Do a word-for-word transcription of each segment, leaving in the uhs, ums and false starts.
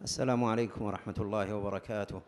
السلام عليكم ورحمة الله وبركاته.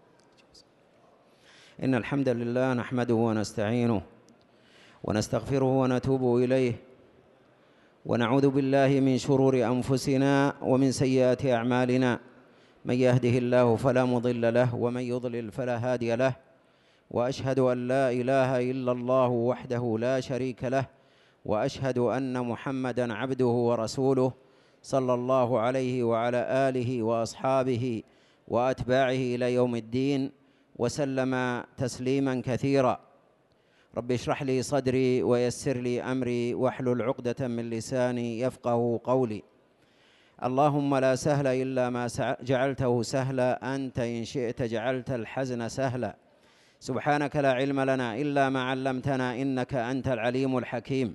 إن الحمد لله نحمده ونستعينه ونستغفره ونتوب إليه، ونعوذ بالله من شرور أنفسنا ومن سيئات أعمالنا. من يهده الله فلا مضل له ومن يضلل فلا هادي له، وأشهد أن لا إله إلا الله وحده لا شريك له، وأشهد أن محمدًا عبده ورسوله صلى الله عليه وعلى آله وأصحابه وأتباعه إلى يوم الدين، وسلم تسليمًا كثيرا. رب اشرح لي صدري ويسر لي أمري واحلل عقدة من لساني يفقه قولي. اللهم لا سهل إلا ما جعلته سهلا، أنت إن شئت جعلت الحزن سهلا. سبحانك لا علم لنا إلا ما علمتنا إنك أنت العليم الحكيم.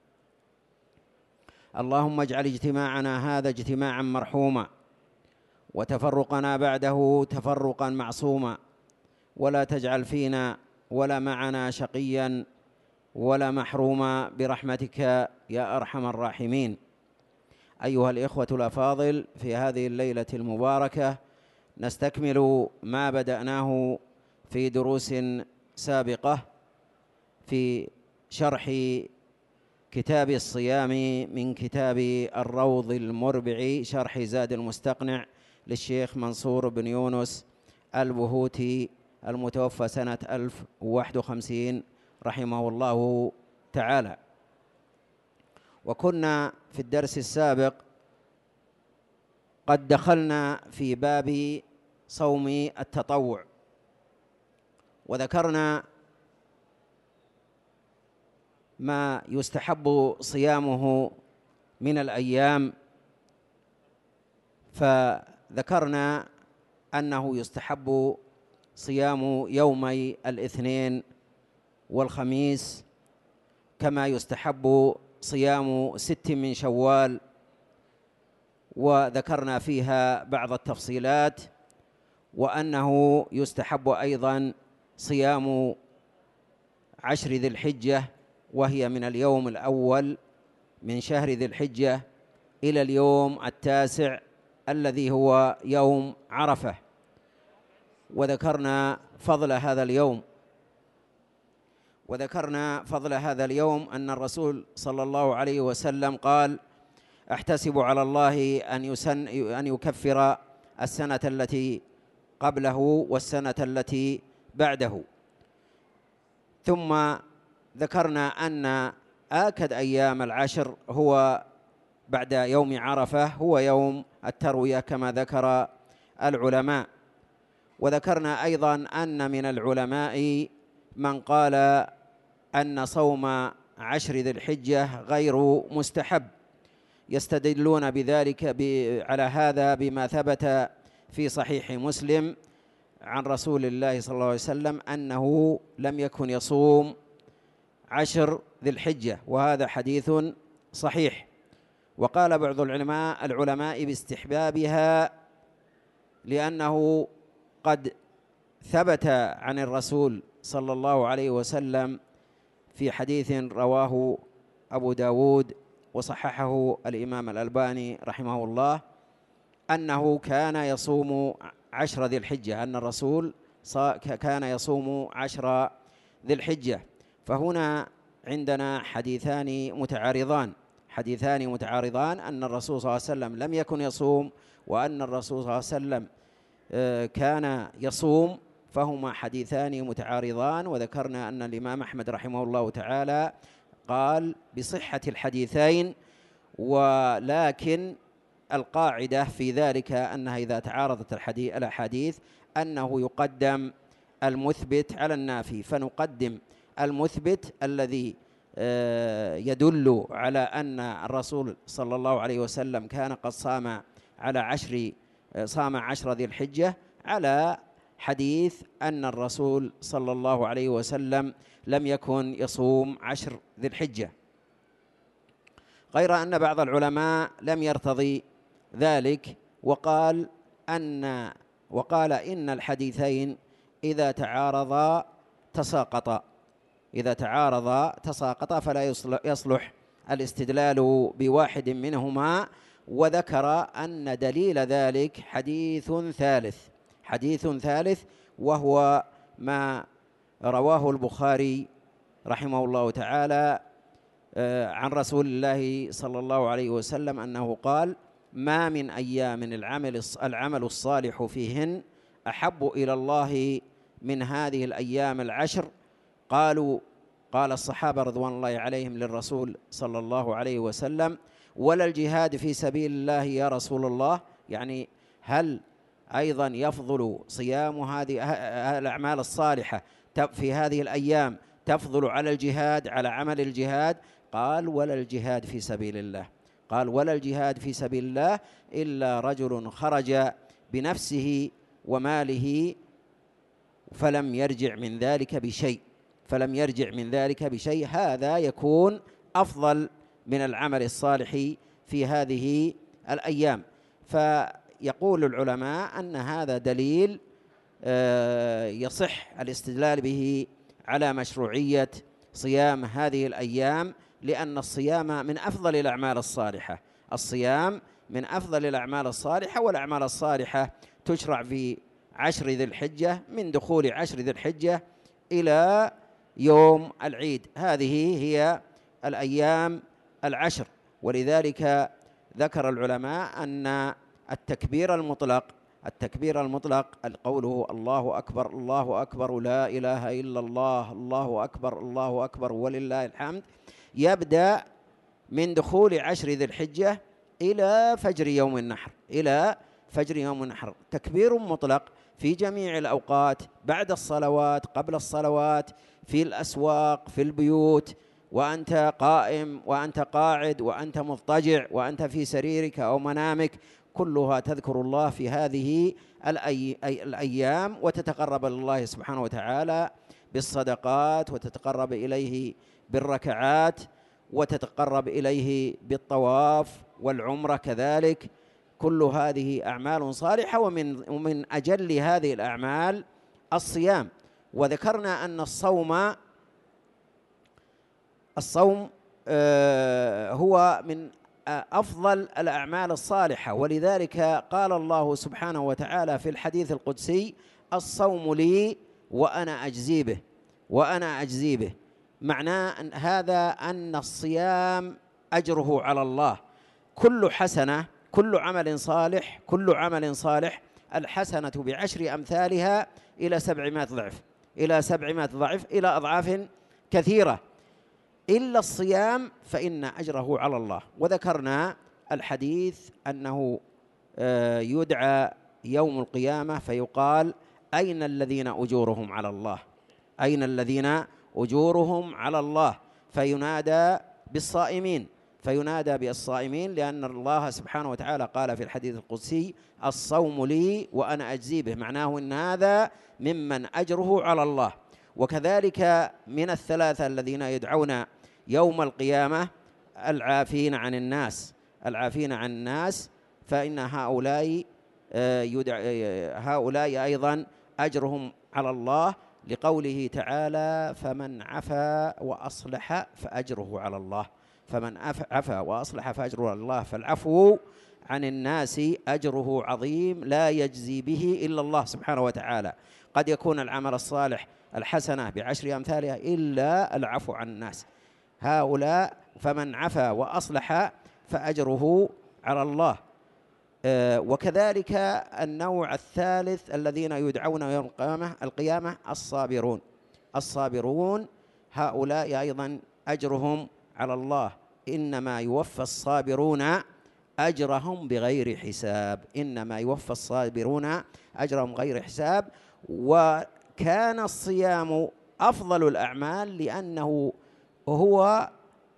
اللهم اجعل اجتماعنا هذا اجتماعا مرحوما، وتفرقنا بعده تفرقا معصوما، ولا تجعل فينا ولا معنا شقيا ولا محروما برحمتك يا أرحم الراحمين. أيها الإخوة الأفاضل، في هذه الليلة المباركة نستكمل ما بدأناه في دروس سابقة في شرح كتاب الصيام من كتاب الروض المربع، شرح زاد المستقنع للشيخ منصور بن يونس البهوتي المتوفى سنة ألف وواحد وخمسين رحمه الله تعالى. وكنا في الدرس السابق قد دخلنا في باب صوم التطوع، وذكرنا ما يستحب صيامه من الأيام، فذكرنا أنه يستحب صيام يومي الاثنين والخميس، كما يستحب صيام ست من شوال، وذكرنا فيها بعض التفصيلات، وأنه يستحب أيضا صيام عشر ذي الحجة، وهي من اليوم الأول من شهر ذي الحجة إلى اليوم التاسع الذي هو يوم عرفة. وذكرنا فضل هذا اليوم وذكرنا فضل هذا اليوم أن الرسول صلى الله عليه وسلم قال: أحتسب على الله أن يسن أن يكفر السنة التي قبله والسنة التي بعده. ثم ذكرنا أن آكد أيام العشر هو بعد يوم عرفة هو يوم التروية كما ذكر العلماء. وذكرنا أيضا أن من العلماء من قال أن صوم عشر ذي الحجة غير مستحب، يستدلون بذلك على هذا بما ثبت في صحيح مسلم عن رسول الله صلى الله عليه وسلم أنه لم يكن يصوم عشر ذي الحجة، وهذا حديث صحيح. وقال بعض العلماء العلماء باستحبابها، لأنه قد ثبت عن الرسول صلى الله عليه وسلم في حديث رواه أبو داود وصححه الإمام الألباني رحمه الله أنه كان يصوم عشر ذي الحجة، أن الرسول كان يصوم عشر ذي الحجة. فهنا عندنا حديثان متعارضان حديثان متعارضان أن الرسول صلى الله عليه وسلم لم يكن يصوم، وأن الرسول صلى الله عليه وسلم كان يصوم، فهما حديثان متعارضان. وذكرنا أن الإمام أحمد رحمه الله تعالى قال بصحة الحديثين، ولكن القاعدة في ذلك أنها إذا تعارضت الأحاديث أنه يقدم المثبت على النافي، فنقدم المثبت الذي يدل على أن الرسول صلى الله عليه وسلم كان قد صام على عشر صام عشر ذي الحجة، على حديث أن الرسول صلى الله عليه وسلم لم يكن يصوم عشر ذي الحجة. غير أن بعض العلماء لم يرتضي ذلك، وقال أن وقال إن الحديثين إذا تعارضا تساقطا إذا تعارضا تساقطا فلا يصلح الاستدلال بواحد منهما، وذكر أن دليل ذلك حديث ثالث حديث ثالث وهو ما رواه البخاري رحمه الله تعالى عن رسول الله صلى الله عليه وسلم أنه قال: ما من أيام العمل العمل الصالح فيهن أحب إلى الله من هذه الأيام العشر. قالوا قال الصحابة رضوان الله عليهم للرسول صلى الله عليه وسلم: ولا الجهاد في سبيل الله يا رسول الله؟ يعني هل أيضا يفضل صيام هذه الأعمال الصالحة في هذه الأيام تفضل على الجهاد، على عمل الجهاد؟ قال: ولا الجهاد في سبيل الله قال ولا الجهاد في سبيل الله إلا رجل خرج بنفسه وماله فلم يرجع من ذلك بشيء فلم يرجع من ذلك بشيء هذا يكون أفضل من العمل الصالح في هذه الأيام. فيقول العلماء أن هذا دليل يصح الاستدلال به على مشروعية صيام هذه الأيام، لأن الصيام من أفضل الأعمال الصالحة الصيام من أفضل الأعمال الصالحة والأعمال الصالحة تشرع في عشر ذي الحجة، من دخول عشر ذي الحجة إلى يوم العيد. هذه هي الأيام العشر. ولذلك ذكر العلماء أن التكبير المطلق التكبير المطلق قوله الله أكبر الله أكبر لا إله إلا الله الله أكبر الله أكبر ولله الحمد يبدأ من دخول عشر ذي الحجة إلى فجر يوم النحر إلى فجر يوم النحر تكبير مطلق في جميع الأوقات، بعد الصلوات، قبل الصلوات، في الأسواق، في البيوت، وأنت قائم وأنت قاعد وأنت مضطجع وأنت في سريرك أو منامك، كلها تذكر الله في هذه الأي... الأيام وتتقرب إلى الله سبحانه وتعالى بالصدقات، وتتقرب إليه بالركعات، وتتقرب إليه بالطواف والعمرة كذلك. كل هذه أعمال صالحة، ومن ومن أجل هذه الأعمال الصيام. وذكرنا أن الصوم الصوم آه هو من أفضل الأعمال الصالحة، ولذلك قال الله سبحانه وتعالى في الحديث القدسي: الصوم لي وأنا أجزي به وأنا أجزي به. معناه أن هذا أن الصيام أجره على الله. كل حسنة كل عمل صالح كل عمل صالح الحسنة بعشر أمثالها إلى سبعمائة ضعف إلى سبعمائة ضعف إلى أضعاف كثيرة، إلا الصيام فإن أجره على الله. وذكرنا الحديث أنه يدعى يوم القيامة فيقال: أين الذين أجورهم على الله أين الذين أجورهم على الله فينادى بالصائمين فينادى بالصائمين لأن الله سبحانه وتعالى قال في الحديث القدسي: الصوم لي وأنا أجزي به. معناه أن هذا ممن أجره على الله. وكذلك من الثلاثة الذين يدعون يوم القيامة العافين عن الناس العافين عن الناس فإن هؤلاء يدع هؤلاء أيضا أجرهم على الله، لقوله تعالى: فمن عفا وأصلح فأجره على الله فمن عفا وأصلح فأجره على الله. فالعفو عن الناس أجره عظيم لا يجزي به إلا الله سبحانه وتعالى. قد يكون العمل الصالح الحسنة بعشر أمثالها إلا العفو عن الناس. هؤلاء فمن عفا وأصلح فأجره على الله. آه وكذلك النوع الثالث الذين يدعون يوم القيامة القيامة الصابرون الصابرون هؤلاء أيضا أجرهم على الله. إنما يوفى الصابرون أجرهم بغير حساب إنما يوفى الصابرون أجرهم غير حساب. وكان الصيام أفضل الأعمال لأنه هو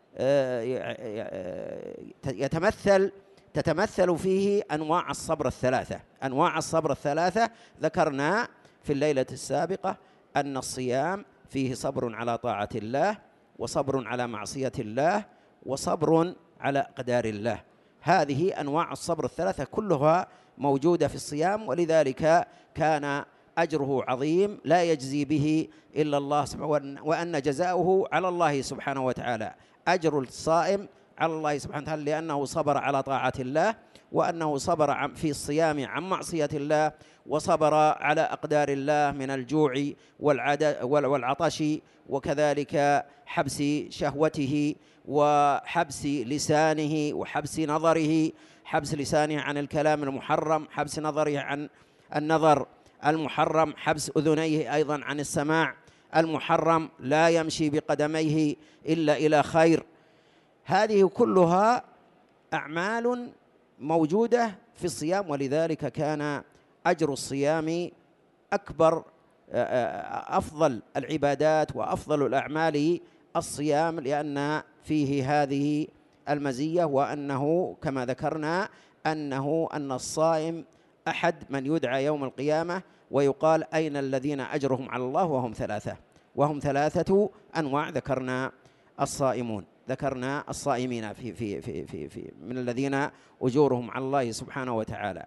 يتمثل تتمثل فيه أنواع الصبر الثلاثة أنواع الصبر الثلاثة ذكرنا في الليلة السابقة أن الصيام فيه صبر على طاعة الله، وصبر على معصية الله، وصبر على أقدار الله. هذه أنواع الصبر الثلاثة كلها موجودة في الصيام، ولذلك كان أجره عظيم لا يجزي به إلا الله سبحانه، وأن جزاؤه على الله سبحانه وتعالى. أجر الصائم على الله سبحانه وتعالى لأنه صبر على طاعة الله، وأنه صبر في الصيام عن معصية الله، وصبر على أقدار الله من الجوع والعطش، وكذلك حبس شهوته وحبس لسانه وحبس نظره، حبس لسانه عن الكلام المحرم، حبس نظره عن النظر المحرم، حبس أذنيه أيضا عن السماع المحرم، لا يمشي بقدميه إلا إلى خير. هذه كلها أعمال موجودة في الصيام، ولذلك كان أجر الصيام أكبر، أفضل العبادات وأفضل الأعمال الصيام، لأن فيه هذه المزية، وأنه كما ذكرنا أنه أن الصائم أحد من يدعى يوم القيامة ويقال أين الذين أجرهم على الله، وهم ثلاثة وهم ثلاثة أنواع. ذكرنا الصائمون، ذكرنا الصائمين في في في في, في من الذين أجورهم على الله سبحانه وتعالى.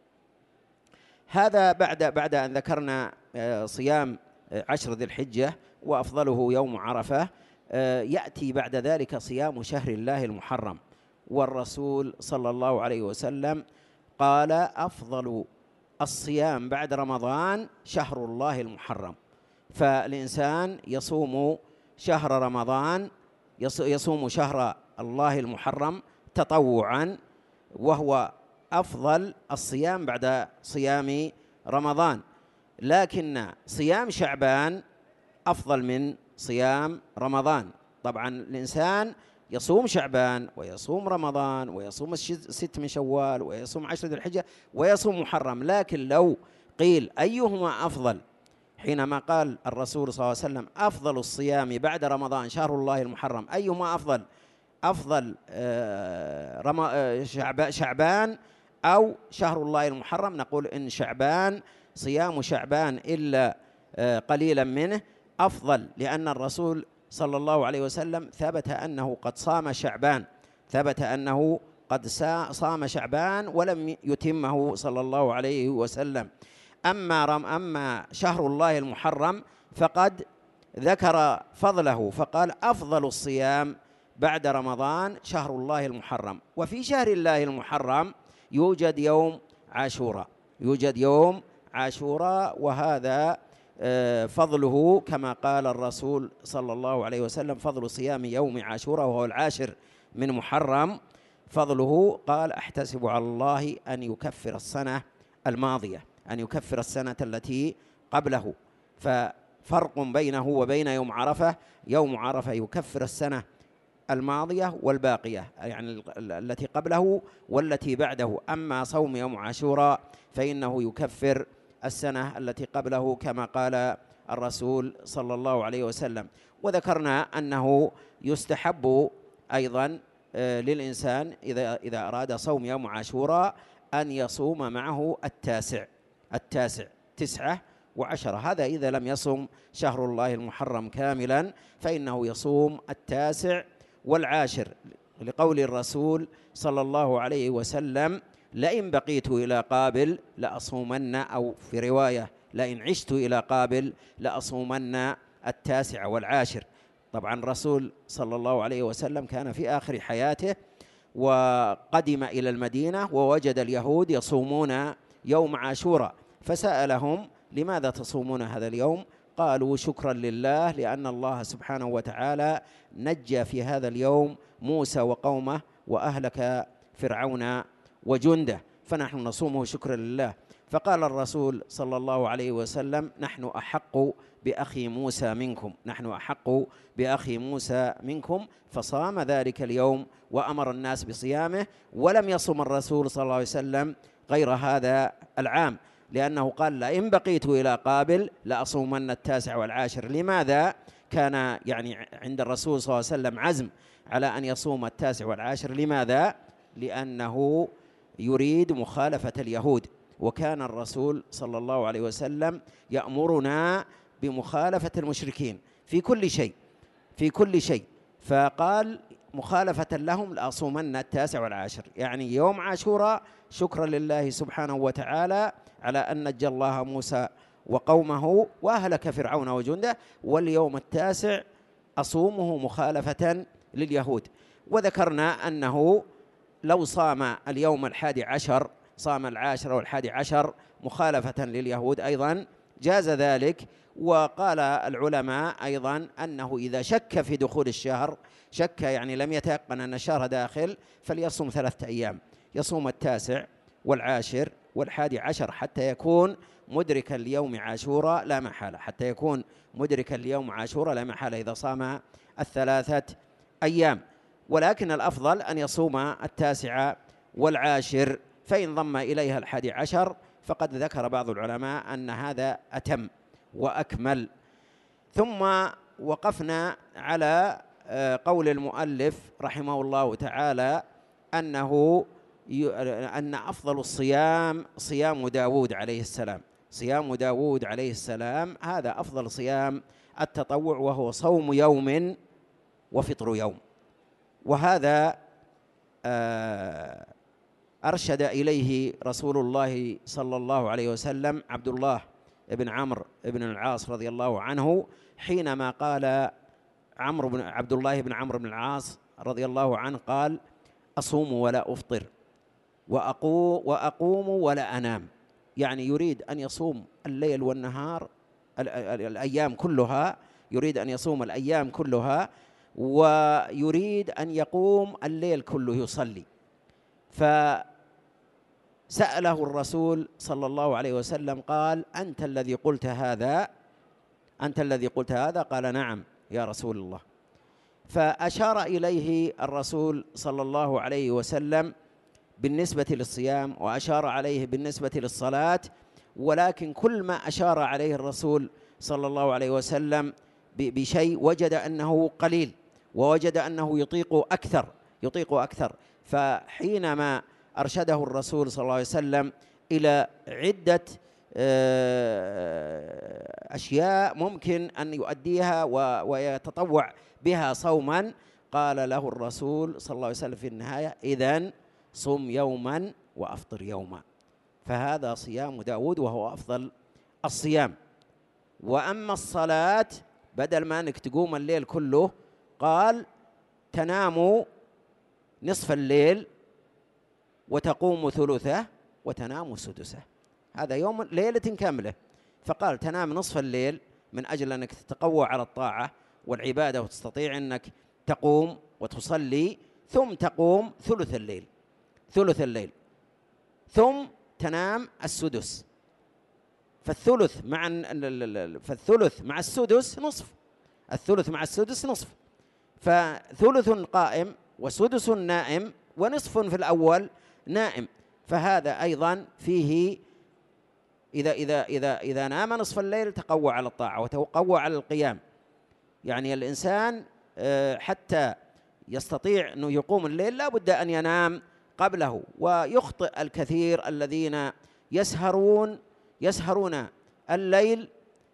هذا بعد بعد أن ذكرنا صيام عشر ذي الحجة وأفضله يوم عرفة، يأتي بعد ذلك صيام شهر الله المحرم. والرسول صلى الله عليه وسلم قال أفضل الصيام بعد رمضان شهر الله المحرم. فالإنسان يصوم شهر رمضان، يصوم شهر الله المحرم تطوعا، وهو أفضل الصيام بعد صيام رمضان. لكن صيام شعبان أفضل من صيام رمضان. طبعا الإنسان يصوم شعبان ويصوم رمضان ويصوم الست من شوال ويصوم عشر ذي الحجة ويصوم محرم، لكن لو قيل أيهما أفضل، حينما قال الرسول صلى الله عليه وسلم أفضل الصيام بعد رمضان شهر الله المحرم، أيهما أفضل؟ أفضل شعبان أو شهر الله المحرم؟ نقول إن شعبان، صيام شعبان إلا قليلا منه أفضل، لأن الرسول صلى الله عليه وسلم ثبت أنه قد صام شعبان، ثبت أنه قد صام شعبان ولم يتمه صلى الله عليه وسلم. أما رم أما شهر الله المحرم فقد ذكر فضله، فقال أفضل الصيام بعد رمضان شهر الله المحرم. وفي شهر الله المحرم يوجد يوم عاشوراء، يوجد يوم عاشوراء، وهذا فضله كما قال الرسول صلى الله عليه وسلم فضل صيام يوم عاشوراء وهو العاشر من محرم، فضله قال أحتسب على الله أن يكفر السنة الماضية، أن يكفر السنة التي قبله. ففرق بينه وبين يوم عرفة، يوم عرفة يكفر السنة الماضية والباقية، يعني التي قبله والتي بعده. أما صوم يوم عاشوراء فإنه يكفر السنة التي قبله كما قال الرسول صلى الله عليه وسلم. وذكرنا أنه يستحب أيضا للإنسان إذا إذا أراد صوم يوم عاشوراء أن يصوم معه التاسع، التاسع تسعة وعشرة، هذا إذا لم يصم شهر الله المحرم كاملا فإنه يصوم التاسع والعاشر، لقول الرسول صلى الله عليه وسلم لئن بقيت إلى قابل لأصومن، أو في رواية لئن عشت إلى قابل لأصومن التاسع والعاشر. طبعا الرسول صلى الله عليه وسلم كان في آخر حياته وقدم إلى المدينة ووجد اليهود يصومون يوم عاشوراء، فسألهم لماذا تصومون هذا اليوم؟ قالوا شكرا لله لأن الله سبحانه وتعالى نجى في هذا اليوم موسى وقومه وأهلك فرعون وجنده، فنحن نصومه شكرا لله. فقال الرسول صلى الله عليه وسلم نحن أحق بأخي موسى منكم، نحن أحق بأخي موسى منكم، فصام ذلك اليوم وأمر الناس بصيامه. ولم يصم الرسول صلى الله عليه وسلم غير هذا العام، لأنه قال لئن بقيت إلى قابل لأصومن التاسع والعاشر. لماذا كان يعني عند الرسول صلى الله عليه وسلم عزم على أن يصوم التاسع والعاشر؟ لماذا؟ لأنه يريد مخالفة اليهود، وكان الرسول صلى الله عليه وسلم يأمرنا بمخالفة المشركين في كل شيء، في كل شيء. فقال مخالفة لهم لأصومن التاسع والعاشر، يعني يوم عاشوراء شكرا لله سبحانه وتعالى على أن نجى الله موسى وقومه وأهلك فرعون وجنده، واليوم التاسع أصومه مخالفة لليهود. وذكرنا أنه لو صام اليوم الحادي عشر، صام العاشر والحادي عشر مخالفة لليهود أيضا جاز ذلك. وقال العلماء أيضا أنه إذا شك في دخول الشهر، شك يعني لم يتيقن أن الشهر داخل، فليصوم ثلاثة أيام، يصوم التاسع والعاشر والحادي عشر حتى يكون مدركا ليوم عاشوراء لا محالة، حتى يكون مدركا ليوم عاشوراء لا محالة إذا صام الثلاثة أيام. ولكن الأفضل أن يصوم التاسع والعاشر، فإن ضم إليها الحادي عشر فقد ذكر بعض العلماء أن هذا أتم وأكمل. ثم وقفنا على قول المؤلف رحمه الله تعالى أنه أن أفضل الصيام صيام داود عليه السلام، صيام داود عليه السلام هذا أفضل صيام التطوع، وهو صوم يوم وفطر يوم. وهذا أرشد إليه رسول الله صلى الله عليه وسلم عبد الله بن عمرو بن العاص رضي الله عنه، حينما قال عمرو بن عبد الله بن عمرو بن العاص رضي الله عنه قال: أصوم ولا أفطر وأقوم ولا أنام. يعني يريد أن يصوم الليل والنهار، الأيام كلها، يريد أن يصوم الأيام كلها، ويريد أن يقوم الليل كله يصلي. فسأله الرسول صلى الله عليه وسلم قال: أنت الذي قلت هذا؟ أنت الذي قلت هذا؟ قال: نعم يا رسول الله. فأشار إليه الرسول صلى الله عليه وسلم بالنسبة للصيام، وأشار عليه بالنسبة للصلاة، ولكن كل ما أشار عليه الرسول صلى الله عليه وسلم بشيء وجد أنه قليل، ووجد أنه يطيق أكثر يطيق أكثر فحينما أرشده الرسول صلى الله عليه وسلم إلى عدة أشياء ممكن أن يؤديها ويتطوع بها صوما، قال له الرسول صلى الله عليه وسلم في النهاية: إذن صم يوما وأفطر يوما. فهذا صيام داود وهو أفضل الصيام. وأما الصلاة، بدل ما أنك تقوم الليل كله، قال: تنام نصف الليل وتقوم ثلثه وتنام سدسه. هذا يوم ليلة كاملة. فقال: تنام نصف الليل من أجل أنك تتقوى على الطاعة والعبادة وتستطيع أنك تقوم وتصلي، ثم تقوم ثلث الليل ثلث الليل ثم تنام السدس. فالثلث مع فالثلث مع السدس نصف، الثلث مع السدس نصف، فثلث قائم وسدس نائم ونصف في الأول نائم. فهذا أيضا فيه إذا إذا إذا إذا نام نصف الليل تقوى على الطاعة وتقوى على القيام. يعني الإنسان حتى يستطيع أنه يقوم الليل لا بد أن ينام قبله. ويخطئ الكثير الذين يسهرون يسهرون الليل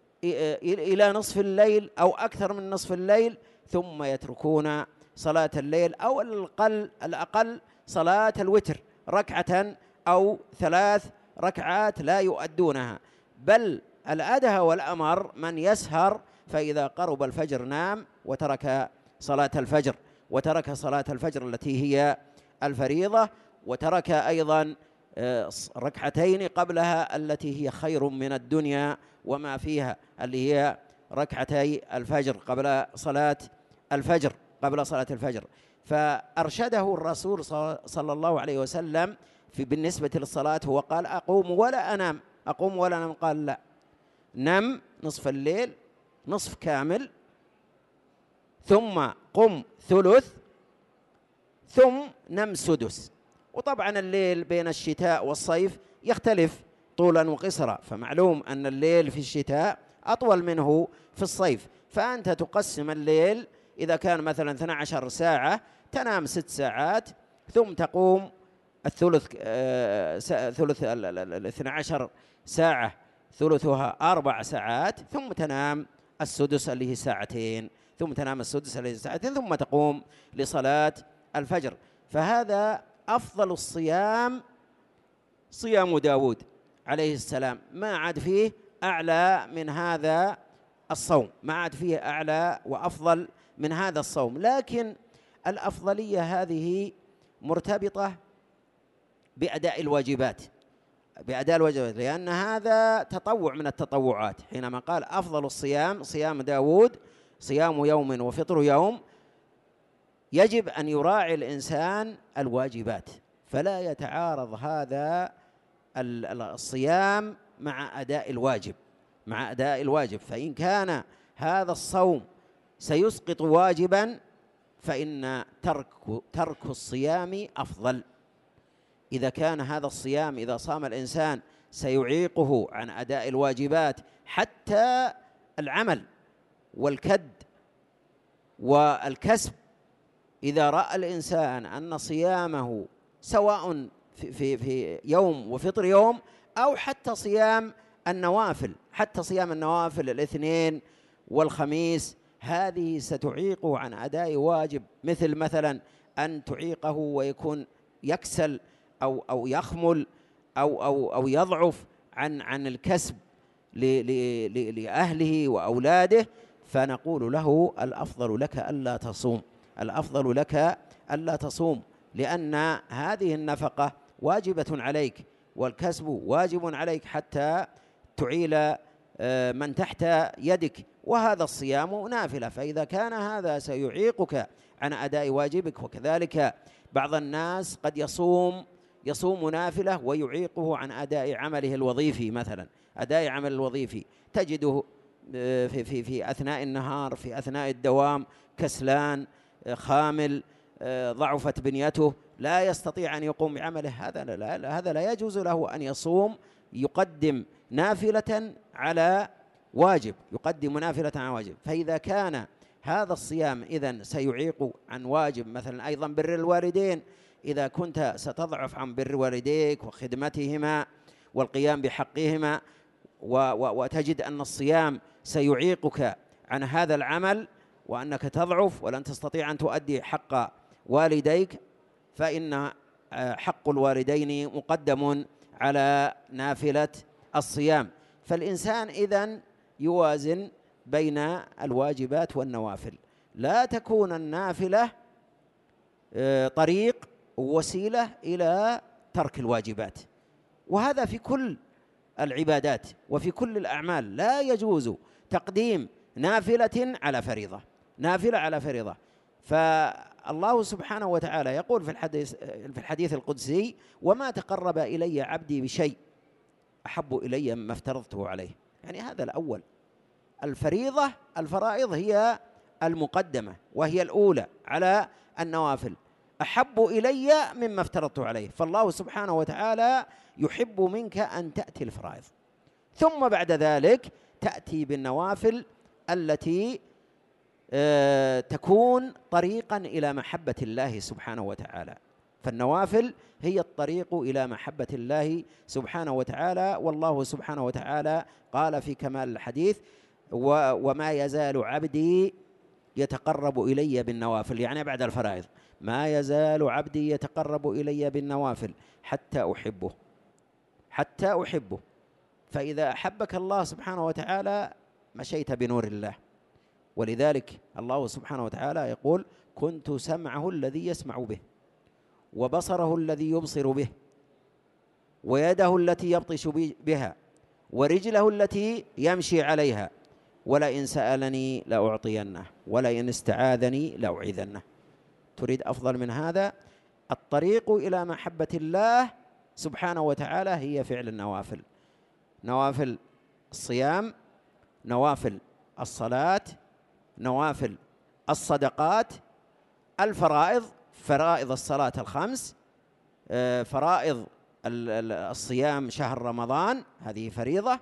إلى نصف الليل أو أكثر من نصف الليل، ثم يتركون صلاة الليل، أو الأقل الأقل صلاة الوتر ركعة أو ثلاث ركعات لا يؤدونها. بل الأدهى والأمر من يسهر فإذا قرب الفجر نام وترك صلاة الفجر وترك صلاة الفجر التي هي الفريضة، وترك أيضا ركعتين قبلها التي هي خير من الدنيا وما فيها، اللي هي ركعتي الفجر قبل صلاة الفجر قبل صلاة الفجر. فأرشده الرسول صلى الله عليه وسلم في بالنسبة للصلاة، هو قال: أقوم ولا أنام أقوم ولا أنام. قال: لا، نم نصف الليل نصف كامل، ثم قم ثلث، ثم نم سدس. وطبعا الليل بين الشتاء والصيف يختلف طولا وقصرا، فمعلوم أن الليل في الشتاء أطول منه في الصيف. فأنت تقسم الليل، إذا كان مثلا اثنتا عشرة ساعة تنام ست ساعات، ثم تقوم الثلث آه ثلث الاثنى عشر ساعة ثلثها أربع ساعات، ثم تنام السدس اللي هي ساعتين، ثم تنام السدس اللي هي ساعتين، ثم تقوم لصلاة الفجر. فهذا أفضل الصيام صيام داود عليه السلام، ما عاد فيه أعلى من هذا الصوم، ما عاد فيه أعلى وأفضل من هذا الصوم. لكن الأفضلية هذه مرتبطة بأداء الواجبات، بأداء الواجبات، لأن هذا تطوع من التطوعات. حينما قال أفضل الصيام صيام داود صيام يوم وفطر يوم، يجب أن يراعي الإنسان الواجبات، فلا يتعارض هذا الصيام مع أداء الواجب مع أداء الواجب. فإن كان هذا الصوم سيسقط واجبا فإن ترك ترك الصيام أفضل. إذا كان هذا الصيام إذا صام الإنسان سيعيقه عن أداء الواجبات، حتى العمل والكد والكسب، إذا رأى الإنسان أن صيامه سواء في, في, في يوم وفطر يوم أو حتى صيام النوافل حتى صيام النوافل الاثنين والخميس، هذه ستعيقه عن أداء واجب، مثل مثلا أن تعيقه ويكون يكسل أو أو يخمل أو أو أو يضعف عن عن الكسب لأهله وأولاده، فنقول له الأفضل لك ألا تصوم الأفضل لك ألا تصوم لأن هذه النفقة واجبة عليك والكسب واجب عليك حتى تعيل من تحت يدك، وهذا الصيام نافلة. فإذا كان هذا سيعيقك عن أداء واجبك، وكذلك بعض الناس قد يصوم يصوم نافلة ويعيقه عن أداء عمله الوظيفي، مثلا أداء عمل الوظيفي تجده في في في أثناء النهار في أثناء الدوام كسلان خامل، ضعفت بنيته، لا يستطيع أن يقوم بعمله، هذا لا هذا لا يجوز له أن يصوم يقدم نافلة على واجب يقدم نافلة على واجب. فإذا كان هذا الصيام إذن سيعيق عن واجب، مثلا أيضا بر الوالدين، إذا كنت ستضعف عن بر والديك وخدمتهما والقيام بحقهما وتجد أن الصيام سيعيقك عن هذا العمل وأنك تضعف ولن تستطيع أن تؤدي حق والديك، فإن حق الوالدين مقدم على نافلة الصيام. فالإنسان إذن يوازن بين الواجبات والنوافل، لا تكون النافلة طريق ووسيلة إلى ترك الواجبات، وهذا في كل العبادات وفي كل الأعمال، لا يجوز تقديم نافلة على فريضة نافلة على فريضة. فالله سبحانه وتعالى يقول في الحديث في الحديث القدسي: وما تقرب إلي عبدي بشيء أحب إلي مما افترضته عليه. يعني هذا الأول، الفريضة الفرائض هي المقدمة وهي الأولى على النوافل، أحب إلي مما افترضته عليه. فالله سبحانه وتعالى يحب منك أن تأتي الفرائض، ثم بعد ذلك تأتي بالنوافل التي تكون طريقا إلى محبة الله سبحانه وتعالى. فالنوافل هي الطريق إلى محبة الله سبحانه وتعالى. والله سبحانه وتعالى قال في كمال الحديث: وما يزال عبدي يتقرب إلي بالنوافل، يعني بعد الفرائض، ما يزال عبدي يتقرب إلي بالنوافل حتى أحبه حتى أحبه. فإذا أحبك الله سبحانه وتعالى مشيت بنور الله. ولذلك الله سبحانه وتعالى يقول: كنت سمعه الذي يسمع به، وبصره الذي يبصر به، ويده التي يبطش بها، ورجله التي يمشي عليها، ولئن سألني لأعطينه، ولئن استعاذني لأعيذنه. تريد أفضل من هذا؟ الطريق إلى محبة الله سبحانه وتعالى هي فعل النوافل، نوافل الصيام، نوافل الصلاة، نوافل الصدقات، الفرائض، فرائض الصلاة الخمس، فرائض الصيام شهر رمضان هذه فريضة،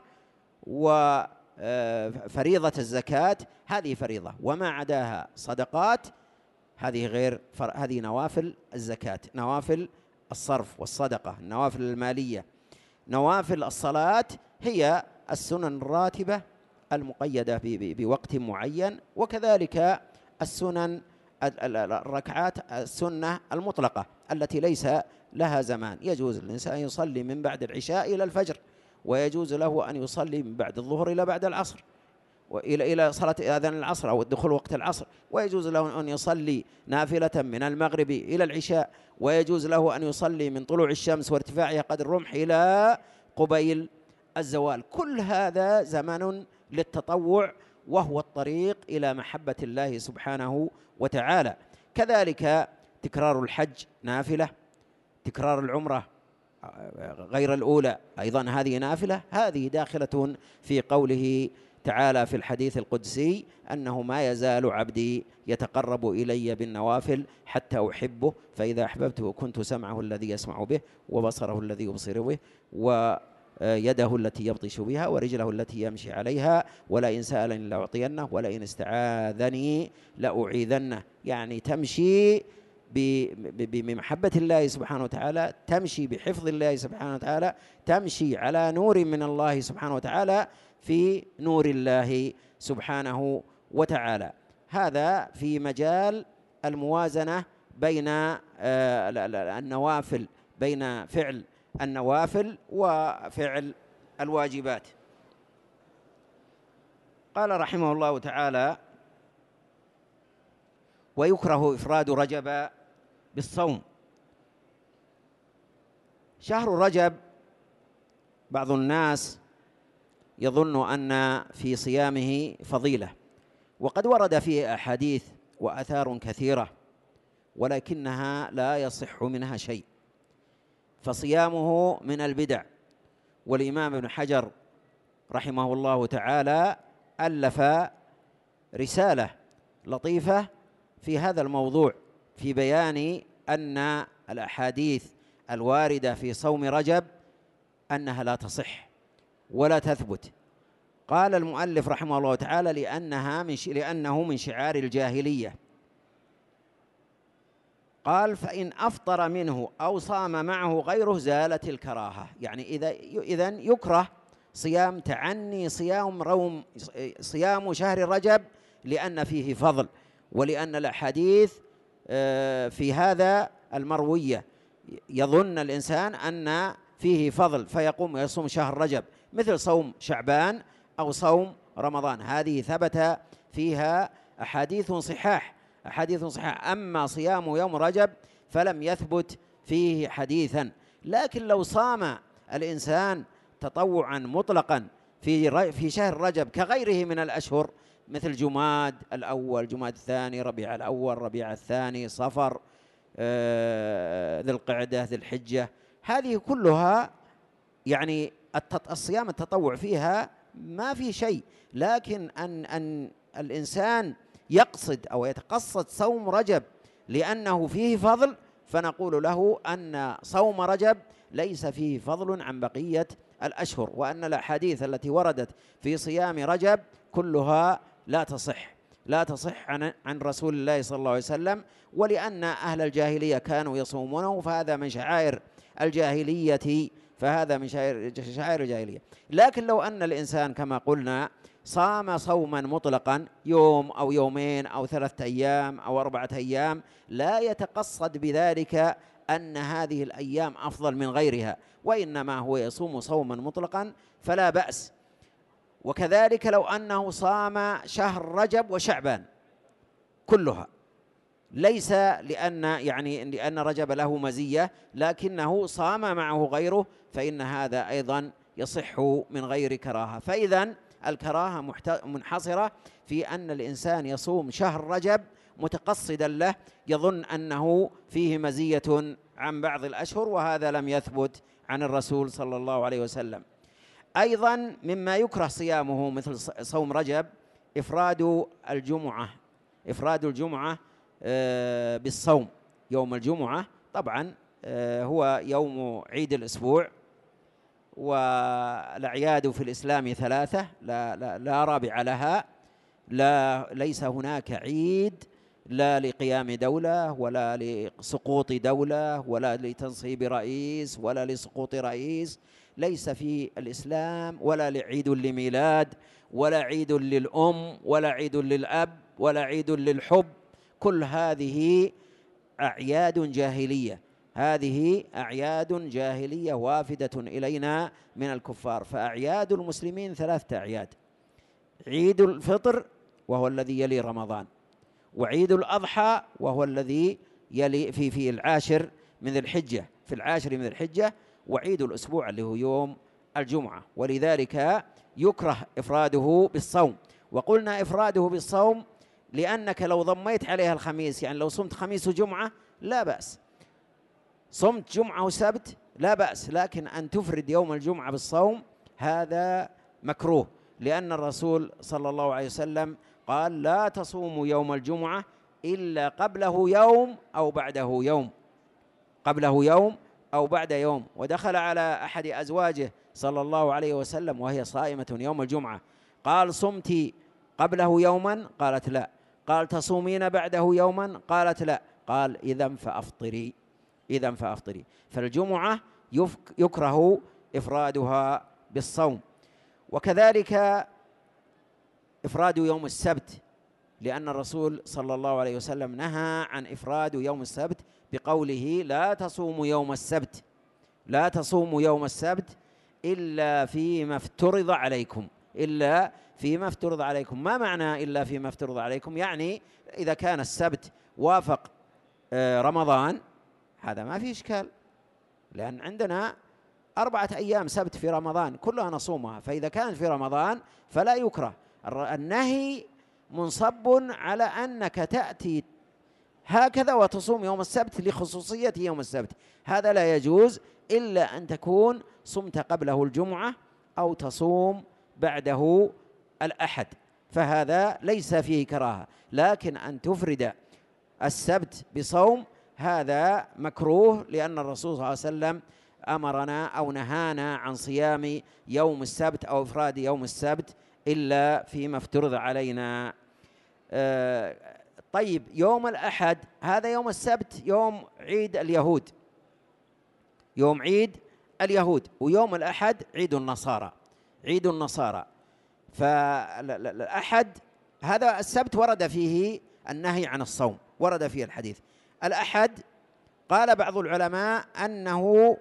وفريضة الزكاة هذه فريضة، وما عداها صدقات هذه غير فر... هذه نوافل الزكاة، نوافل الصرف والصدقة، النوافل المالية. نوافل الصلاة هي السنن الراتبة المقيدة ب... ب... بوقت معين، وكذلك السنن الركعات السنة المطلقة التي ليس لها زمان. يجوز الإنسان أن يصلي من بعد العشاء إلى الفجر، ويجوز له أن يصلي من بعد الظهر إلى بعد العصر، وإلى إلى صلاة أذان العصر أو الدخول وقت العصر، ويجوز له أن يصلي نافلة من المغرب إلى العشاء، ويجوز له أن يصلي من طلوع الشمس وارتفاعها قدر الرمح إلى قبيل الزوال. كل هذا زمن للتطوع، وهو الطريق إلى محبة الله سبحانه وتعالى. كذلك تكرار الحج نافلة، تكرار العمرة غير الأولى أيضا هذه نافلة، هذه داخلة في قوله تعالى في الحديث القدسي أنه ما يزال عبدي يتقرب إلي بالنوافل حتى أحبه، فإذا أحببته كنت سمعه الذي يسمع به، وبصره الذي يبصر به، ويده التي يبطش بها، ورجله التي يمشي عليها، ولئن سألني لأعطينه، ولئن استعاذني لأعيذنه. يعني تمشي بمحبة الله سبحانه وتعالى، تمشي بحفظ الله سبحانه وتعالى، تمشي على نور من الله سبحانه وتعالى في نور الله سبحانه وتعالى. هذا في مجال الموازنة بين النوافل، بين فعل النوافل وفعل الواجبات. قال رحمه الله تعالى: ويكره إفراد رجب بالصوم. شهر رجب بعض الناس يظن أن في صيامه فضيلة، وقد ورد فيه أحاديث وآثار كثيرة، ولكنها لا يصح منها شيء، فصيامه من البدع. والإمام ابن حجر رحمه الله تعالى ألف رسالة لطيفة في هذا الموضوع، في بيان أن الأحاديث الواردة في صوم رجب أنها لا تصح ولا تثبت. قال المؤلف رحمه الله تعالى: لأنها من لأنه من شعار الجاهلية. قال: فإن أفطر منه أو صام معه غيره زالت الكراهة. يعني إذا إذن يكره صيام تعني صيام روم صيام شهر رجب لأن فيه فضل، ولأن الأحاديث في هذا المروية يظن الإنسان أن فيه فضل فيقوم يصوم شهر رجب، مثل صوم شعبان أو صوم رمضان، هذه ثبت فيها أحاديث صحاح أحاديث صحاح. أما صيام يوم رجب فلم يثبت فيه حديثا. لكن لو صام الإنسان تطوعا مطلقا في في شهر رجب كغيره من الأشهر، مثل جماد الأول، جماد الثاني، ربيع الأول، ربيع الثاني، صفر، ذي القعدة، ذي الحجة، هذه كلها يعني الصيام التطوع فيها ما في شيء. لكن أن أن الإنسان يقصد أو يتقصد صوم رجب لأنه فيه فضل، فنقول له أن صوم رجب ليس فيه فضل عن بقية الأشهر، وأن الأحاديث التي وردت في صيام رجب كلها لا تصح لا تصح عن عن رسول الله صلى الله عليه وسلم. ولأن أهل الجاهلية كانوا يصومونه، فهذا من شعائر الجاهلية فهذا من شعائر الجاهلية. لكن لو أن الإنسان كما قلنا صام صوما مطلقا يوم أو يومين أو ثلاثة أيام أو أربعة أيام، لا يتقصد بذلك أن هذه الأيام أفضل من غيرها، وإنما هو يصوم صوما مطلقا فلا بأس. وكذلك لو أنه صام شهر رجب وشعبان كلها، ليس لأن يعني لأن رجب له مزية، لكنه صام معه غيره، فإن هذا أيضا يصح من غير كراهة. فإذا الكراهة منحصرة في أن الإنسان يصوم شهر رجب متقصدا له، يظن أنه فيه مزية عن بعض الأشهر، وهذا لم يثبت عن الرسول صلى الله عليه وسلم. أيضا مما يكره صيامه مثل صوم رجب إفراد الجمعة إفراد الجمعة بالصوم. يوم الجمعة طبعا هو يوم عيد الأسبوع، والأعياد في الإسلام ثلاثة لا, لا, لا رابع لها. لا ليس هناك عيد لا لقيام دولة ولا لسقوط دولة ولا لتنصيب رئيس ولا لسقوط رئيس، ليس في الإسلام ولا عيد لميلاد ولا عيد للأم ولا عيد للأب ولا عيد للحب. كل هذه أعياد جاهلية هذه أعياد جاهلية وافدة إلينا من الكفار. فأعياد المسلمين ثلاثة أعياد: عيد الفطر وهو الذي يلي رمضان، وعيد الأضحى وهو الذي يلي في في العاشر من ذي الحجة، في العاشر من ذي الحجة، وعيد الأسبوع اللي هو يوم الجمعة. ولذلك يكره إفراده بالصوم. وقلنا إفراده بالصوم لأنك لو ضميت عليها الخميس، يعني لو صمت خميس وجمعة لا بأس، صمت جمعة وسبت لا بأس، لكن أن تفرد يوم الجمعة بالصوم هذا مكروه، لأن الرسول صلى الله عليه وسلم قال لا تصوموا يوم الجمعة إلا قبله يوم أو بعده يوم، قبله يوم أو بعد يوم. ودخل على أحد أزواجه صلى الله عليه وسلم وهي صائمة يوم الجمعة، قال صمت قبله يوما؟ قالت لا. قال تصومين بعده يوما؟ قالت لا. قال إذن فأفطري، إذن فأفطري. فالجمعة يكره إفرادها بالصوم. وكذلك إفراد يوم السبت، لأن الرسول صلى الله عليه وسلم نهى عن إفراد يوم السبت بقوله لا تصوموا يوم السبت، لا تصوموا يوم السبت إلا فيما افترض عليكم، إلا فيما افترض عليكم. ما معنى إلا فيما افترض عليكم؟ يعني إذا كان السبت وافق رمضان هذا ما في إشكال، لأن عندنا أربعة أيام سبت في رمضان كلها نصومها، فإذا كانت في رمضان فلا يكره. النهي منصب على أنك تأتي هكذا وتصوم يوم السبت لخصوصية يوم السبت، هذا لا يجوز إلا أن تكون صمت قبله الجمعة أو تصوم بعده الأحد، فهذا ليس فيه كراهة. لكن أن تفرد السبت بصوم هذا مكروه، لأن الرسول صلى الله عليه وسلم أمرنا أو نهانا عن صيام يوم السبت أو إفراد يوم السبت إلا فيما افترض علينا. آه طيب يوم الأحد هذا يوم السبت يوم عيد اليهود، يوم عيد اليهود، ويوم الأحد عيد النصارى، عيد النصارى. فالأحد هذا السبت ورد فيه النهي عن الصوم، ورد فيه الحديث. الأحد قال بعض العلماء أنه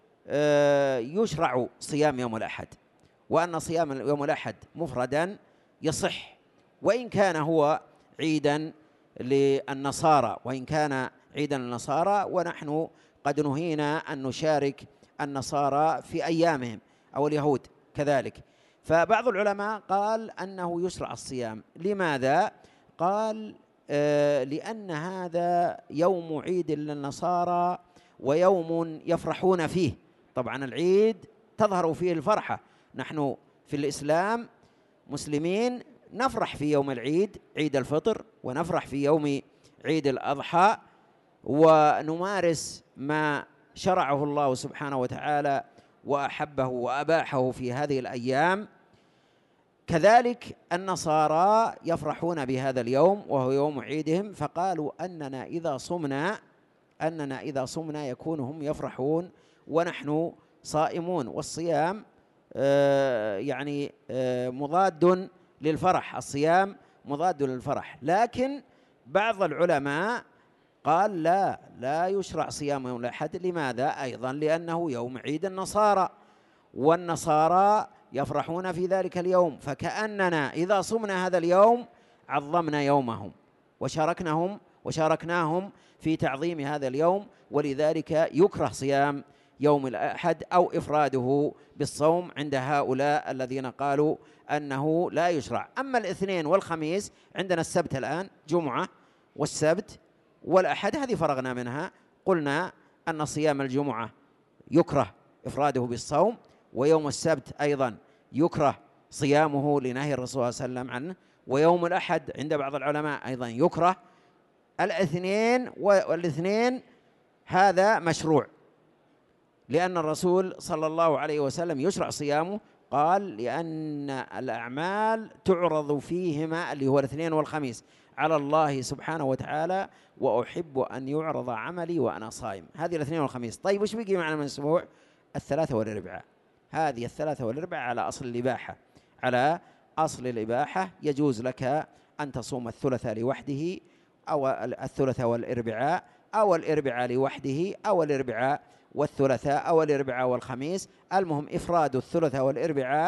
يشرع صيام يوم الأحد، وأن صيام يوم الأحد مفردا يصح، وإن كان هو عيدا للنصارى، وإن كان عيدا للنصارى، ونحن قد نهينا أن نشارك النصارى في أيامهم أو اليهود كذلك. فبعض العلماء قال أنه يشرع الصيام. لماذا؟ قال آه لأن هذا يوم عيد للنصارى ويوم يفرحون فيه. طبعا العيد تظهر فيه الفرحة، نحن في الإسلام مسلمين نفرح في يوم العيد، عيد الفطر، ونفرح في يوم عيد الأضحى، ونمارس ما شرعه الله سبحانه وتعالى وأحبه وأباحه في هذه الأيام. كذلك النصارى يفرحون بهذا اليوم وهو يوم عيدهم، فقالوا أننا إذا صمنا أننا إذا صمنا يكون هم يفرحون ونحن صائمون. والصيام آه يعني آه مضاد للفرح، الصيام مضاد للفرح. لكن بعض العلماء قال لا لا يشرع صيام يوم الأحد. لماذا؟ أيضا لأنه يوم عيد النصارى، والنصارى يفرحون في ذلك اليوم، فكأننا إذا صمنا هذا اليوم عظمنا يومهم وشاركناهم وشاركناهم في تعظيم هذا اليوم. ولذلك يكره صيام يوم الأحد أو إفراده بالصوم عند هؤلاء الذين قالوا أنه لا يشرع. أما الاثنين والخميس، عندنا السبت الآن جمعة، والسبت والأحد هذه فرغنا منها، قلنا أن صيام الجمعة يكره إفراده بالصوم، ويوم السبت أيضا يكره صيامه لنهي الرسول صلى الله عليه وسلم عنه، ويوم الأحد عند بعض العلماء أيضا يكره. الاثنين والاثنين هذا مشروع، لأن الرسول صلى الله عليه وسلم يشرع صيامه، قال لأن الأعمال تعرض فيهما اللي هو الاثنين والخميس على الله سبحانه وتعالى، وأحب أن يعرض عملي وأنا صائم. هذه الاثنين والخميس. طيب وش بيجي معنا من الأسبوع؟ الثلاثة والأربعاء. هذه الثلاثة والأربعاء على أصل الإباحة، على أصل الإباحة يجوز لك أن تصوم الثلاثاء لوحده، أو الثلاثاء والأربعاء، أو الأربعاء لوحده، أو الأربعاء والثلاثاء، أو الأربعاء والخميس. المهم إفراد الثلاثاء والأربعاء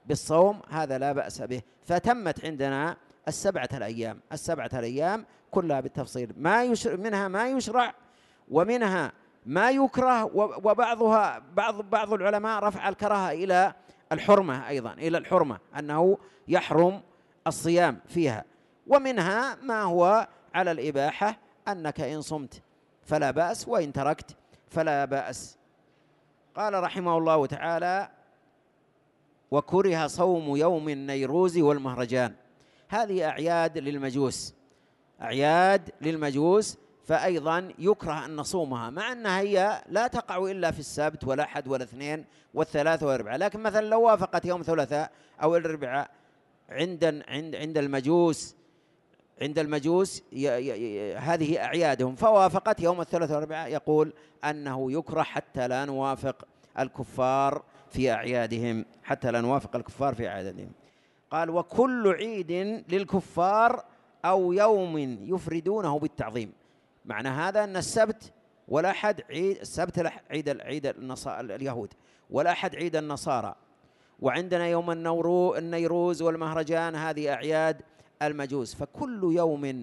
بالصوم هذا لا بأس به. فتمت عندنا السبعة الأيام، السبعة الأيام كلها بالتفصيل، ما يشرع منها ما يشرع ومنها ما يكره، وبعضها بعض بعض العلماء رفع الكراهة إلى الحرمة أيضا، إلى الحرمة أنه يحرم الصيام فيها، ومنها ما هو على الإباحة أنك إن صمت فلا بأس وإن تركت فلا بأس. قال رحمه الله تعالى: وكره صوم يوم النيروز والمهرجان. هذه أعياد للمجوس، أعياد للمجوس، فأيضا يكره أن نصومها، مع أنها هي لا تقع إلا في السبت والأحد والاثنين والثلاث والأربعاء، لكن مثلا لو وافقت يوم ثلاثاء أو الأربعاء عند عند عند المجوس عند المجوس ي ي هذه أعيادهم، فوافقت يوم الثلاثاء والأربعاء، يقول أنه يكره حتى لا نوافق الكفار في أعيادهم، حتى لا نوافق الكفار في أعيادهم. قال: وكل عيد للكفار أو يوم يفردونه بالتعظيم. معنى هذا أن السبت والأحد عيد، السبت عيد عيد اليهود، والأحد عيد النصارى، وعندنا يوم النيروز والمهرجان هذه أعياد المجوس. فكل يوم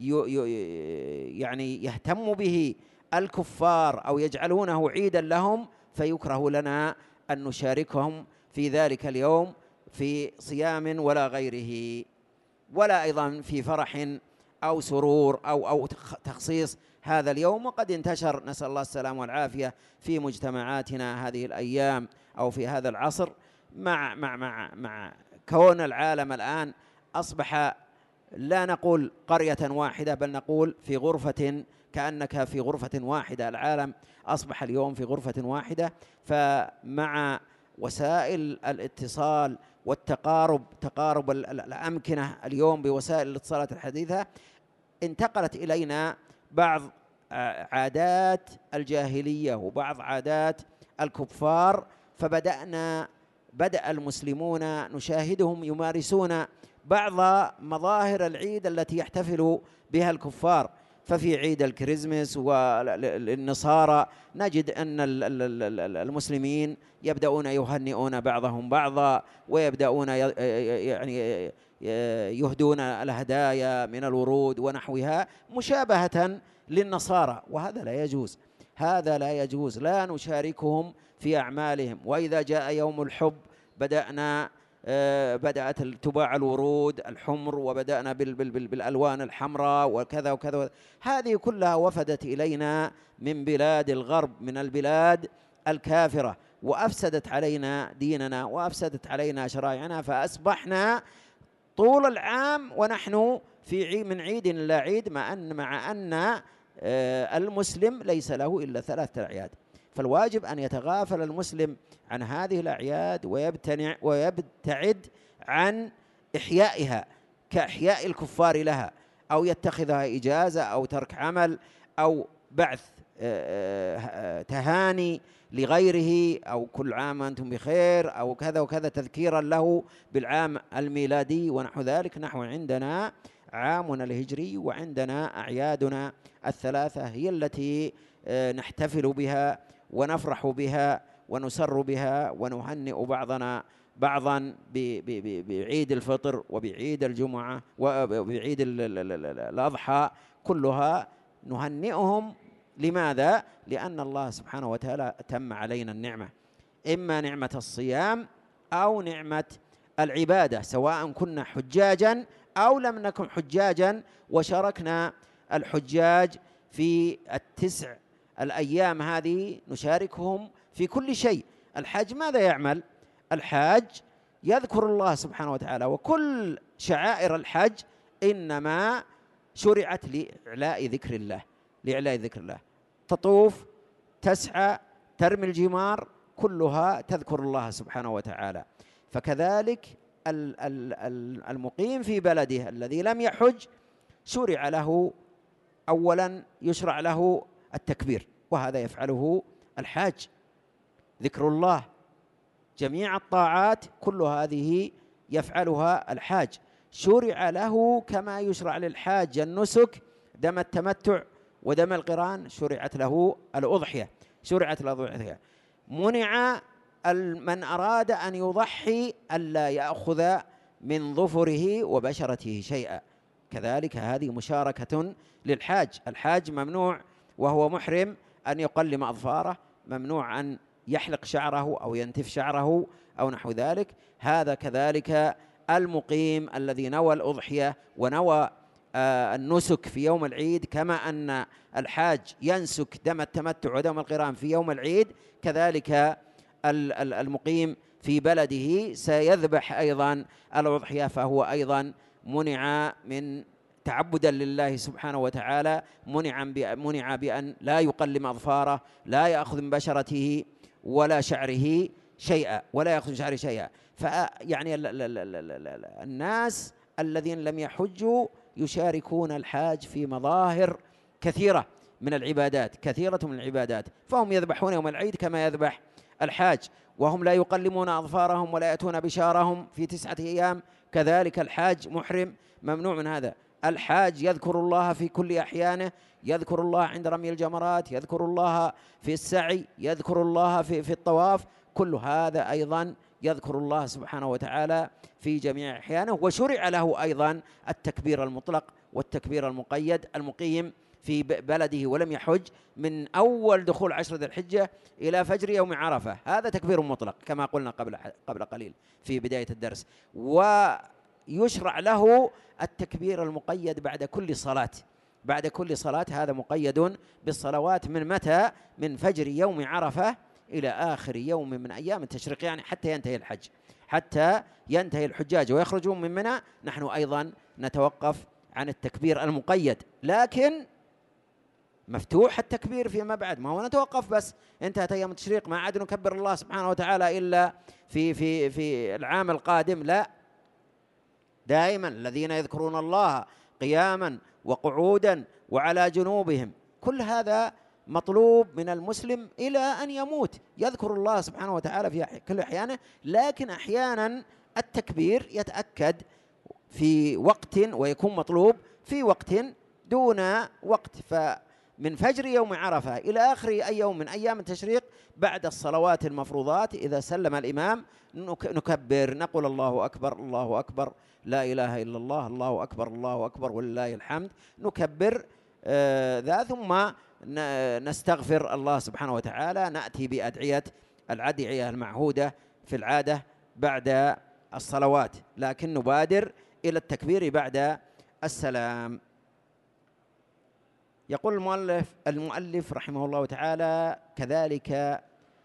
يعني يهتم به الكفار أو يجعلونه عيدا لهم فيكره لنا أن نشاركهم في ذلك اليوم في صيام ولا غيره، ولا أيضا في فرح أو سرور أو أو تخصيص هذا اليوم. وقد انتشر، نسأل الله السلامة والعافية، في مجتمعاتنا هذه الأيام أو في هذا العصر، مع مع مع مع كون العالم الآن أصبح لا نقول قرية واحدة، بل نقول في غرفة، كأنك في غرفة واحدة. العالم أصبح اليوم في غرفة واحدة، فمع وسائل الاتصال والتقارب، تقارب الأمكنة اليوم بوسائل الاتصالات الحديثة، انتقلت إلينا بعض عادات الجاهلية وبعض عادات الكفار، فبدأنا بدأ المسلمون نشاهدهم يمارسون بعض مظاهر العيد التي يحتفل بها الكفار. ففي عيد الكريسماس والنصارى نجد أن المسلمين يبدأون يهنئون بعضهم بعضا، ويبدأون يعني يهدون الهدايا من الورود ونحوها مشابهة للنصارى، وهذا لا يجوز، هذا لا يجوز، لا نشاركهم في أعمالهم. وإذا جاء يوم الحب بدأنا بدأت تباع الورود الحمر، وبدأنا بالألوان الحمراء وكذا وكذا. هذه كلها وفدت إلينا من بلاد الغرب، من البلاد الكافرة، وأفسدت علينا ديننا وأفسدت علينا شرائعنا، فأصبحنا طول العام ونحن في عيد من عيد إلى عيد، مع أن مع أن المسلم ليس له إلا ثلاثة أعياد. فالواجب أن يتغافل المسلم عن هذه الأعياد ويبتنع ويبتعد عن إحيائها كإحياء الكفار لها، أو يتخذها إجازة أو ترك عمل أو بعث تهاني لغيره، أو كل عام وأنتم بخير أو كذا وكذا تذكيرا له بالعام الميلادي ونحو ذلك. نحو عندنا عامنا الهجري وعندنا أعيادنا الثلاثة هي التي نحتفل بها ونفرح بها ونسر بها ونهنئ بعضنا بعضا بعيد الفطر وبعيد الجمعة وبعيد الأضحى، كلها نهنئهم. لماذا؟ لأن الله سبحانه وتعالى أتم علينا النعمة، إما نعمة الصيام أو نعمة العبادة، سواء كنا حجاجا أو لم نكن حجاجا، وشاركنا الحجاج في التسع الأيام هذه، نشاركهم في كل شيء. الحاج ماذا يعمل؟ الحاج يذكر الله سبحانه وتعالى، وكل شعائر الحج إنما شرعت لإعلاء ذكر الله، لإعلاء ذكر الله. تطوف، تسعى، ترمي الجمار، كلها تذكر الله سبحانه وتعالى. فكذلك المقيم في بلده الذي لم يحج شرع له أولا، يشرع له التكبير، وهذا يفعله الحاج، ذكر الله، جميع الطاعات كل هذه يفعلها الحاج. شرع له كما يشرع للحاج النسك، دم التمتع ودم القران، شرعت له الأضحية، شرعت له الأضحية. منع من أراد أن يضحي ألا يأخذ من ظفره وبشرته شيئا، كذلك هذه مشاركة للحاج. الحاج ممنوع وهو محرم أن يقلم أظفاره، ممنوع أن يحلق شعره أو ينتف شعره أو نحو ذلك. هذا كذلك المقيم الذي نوى الأضحية ونوى آه النسك في يوم العيد، كما أن الحاج ينسك دم التمتع ودم القران في يوم العيد، كذلك المقيم في بلده سيذبح أيضا الأضحية، فهو أيضا منع من تعبدا لله سبحانه وتعالى، منع منع بأن لا يقلم أظفاره، لا يأخذ من بشرته ولا شعره شيئا، ولا يأخذ من شعره شيئا. فيعني الناس الذين لم يحجوا يشاركون الحاج في مظاهر كثيرة من العبادات، كثيرة من العبادات، فهم يذبحون يوم العيد كما يذبح الحاج، وهم لا يقلمون أظفارهم ولا يأتون بشارهم في تسعة أيام، كذلك الحاج محرم ممنوع من هذا. الحاج يذكر الله في كل أحيانه، يذكر الله عند رمي الجمرات، يذكر الله في السعي، يذكر الله في, في الطواف، كل هذا أيضا يذكر الله سبحانه وتعالى في جميع أحيانه. وشرع له أيضا التكبير المطلق والتكبير المقيد. المقيم في بلده ولم يحج من أول دخول عشر ذي الحجة إلى فجر يوم عرفة، هذا تكبير مطلق كما قلنا قبل قبل قليل في بداية الدرس. ويشرع له التكبير المقيد بعد كل صلاة، بعد كل صلاة، هذا مقيد بالصلوات من متى؟ من فجر يوم عرفة إلى آخر يوم من أيام التشريق، يعني حتى ينتهي الحج، حتى ينتهي الحجاج ويخرجون من منى، نحن أيضا نتوقف عن التكبير المقيد. لكن مفتوح التكبير فيما بعد، ما هو نتوقف بس انتهت أيام التشريق ما عاد نكبر الله سبحانه وتعالى إلا في في في العام القادم، لا، دائما الذين يذكرون الله قياما وقعودا وعلى جنوبهم، كل هذا مطلوب من المسلم إلى أن يموت، يذكر الله سبحانه وتعالى في كل أحيانه. لكن أحيانا التكبير يتأكد في وقت ويكون مطلوب في وقت دون وقت. فمن فجر يوم عرفة إلى آخر أي يوم من أيام التشريق بعد الصلوات المفروضات إذا سلم الإمام نكبر، نقول الله أكبر الله أكبر لا إله إلا الله الله أكبر الله أكبر ولله الحمد، نكبر آه ذا، ثم نستغفر الله سبحانه وتعالى، نأتي بأدعية الأدعية المعهودة في العادة بعد الصلوات، لكن نبادر إلى التكبير بعد السلام. يقول المؤلف المؤلف رحمه الله تعالى كذلك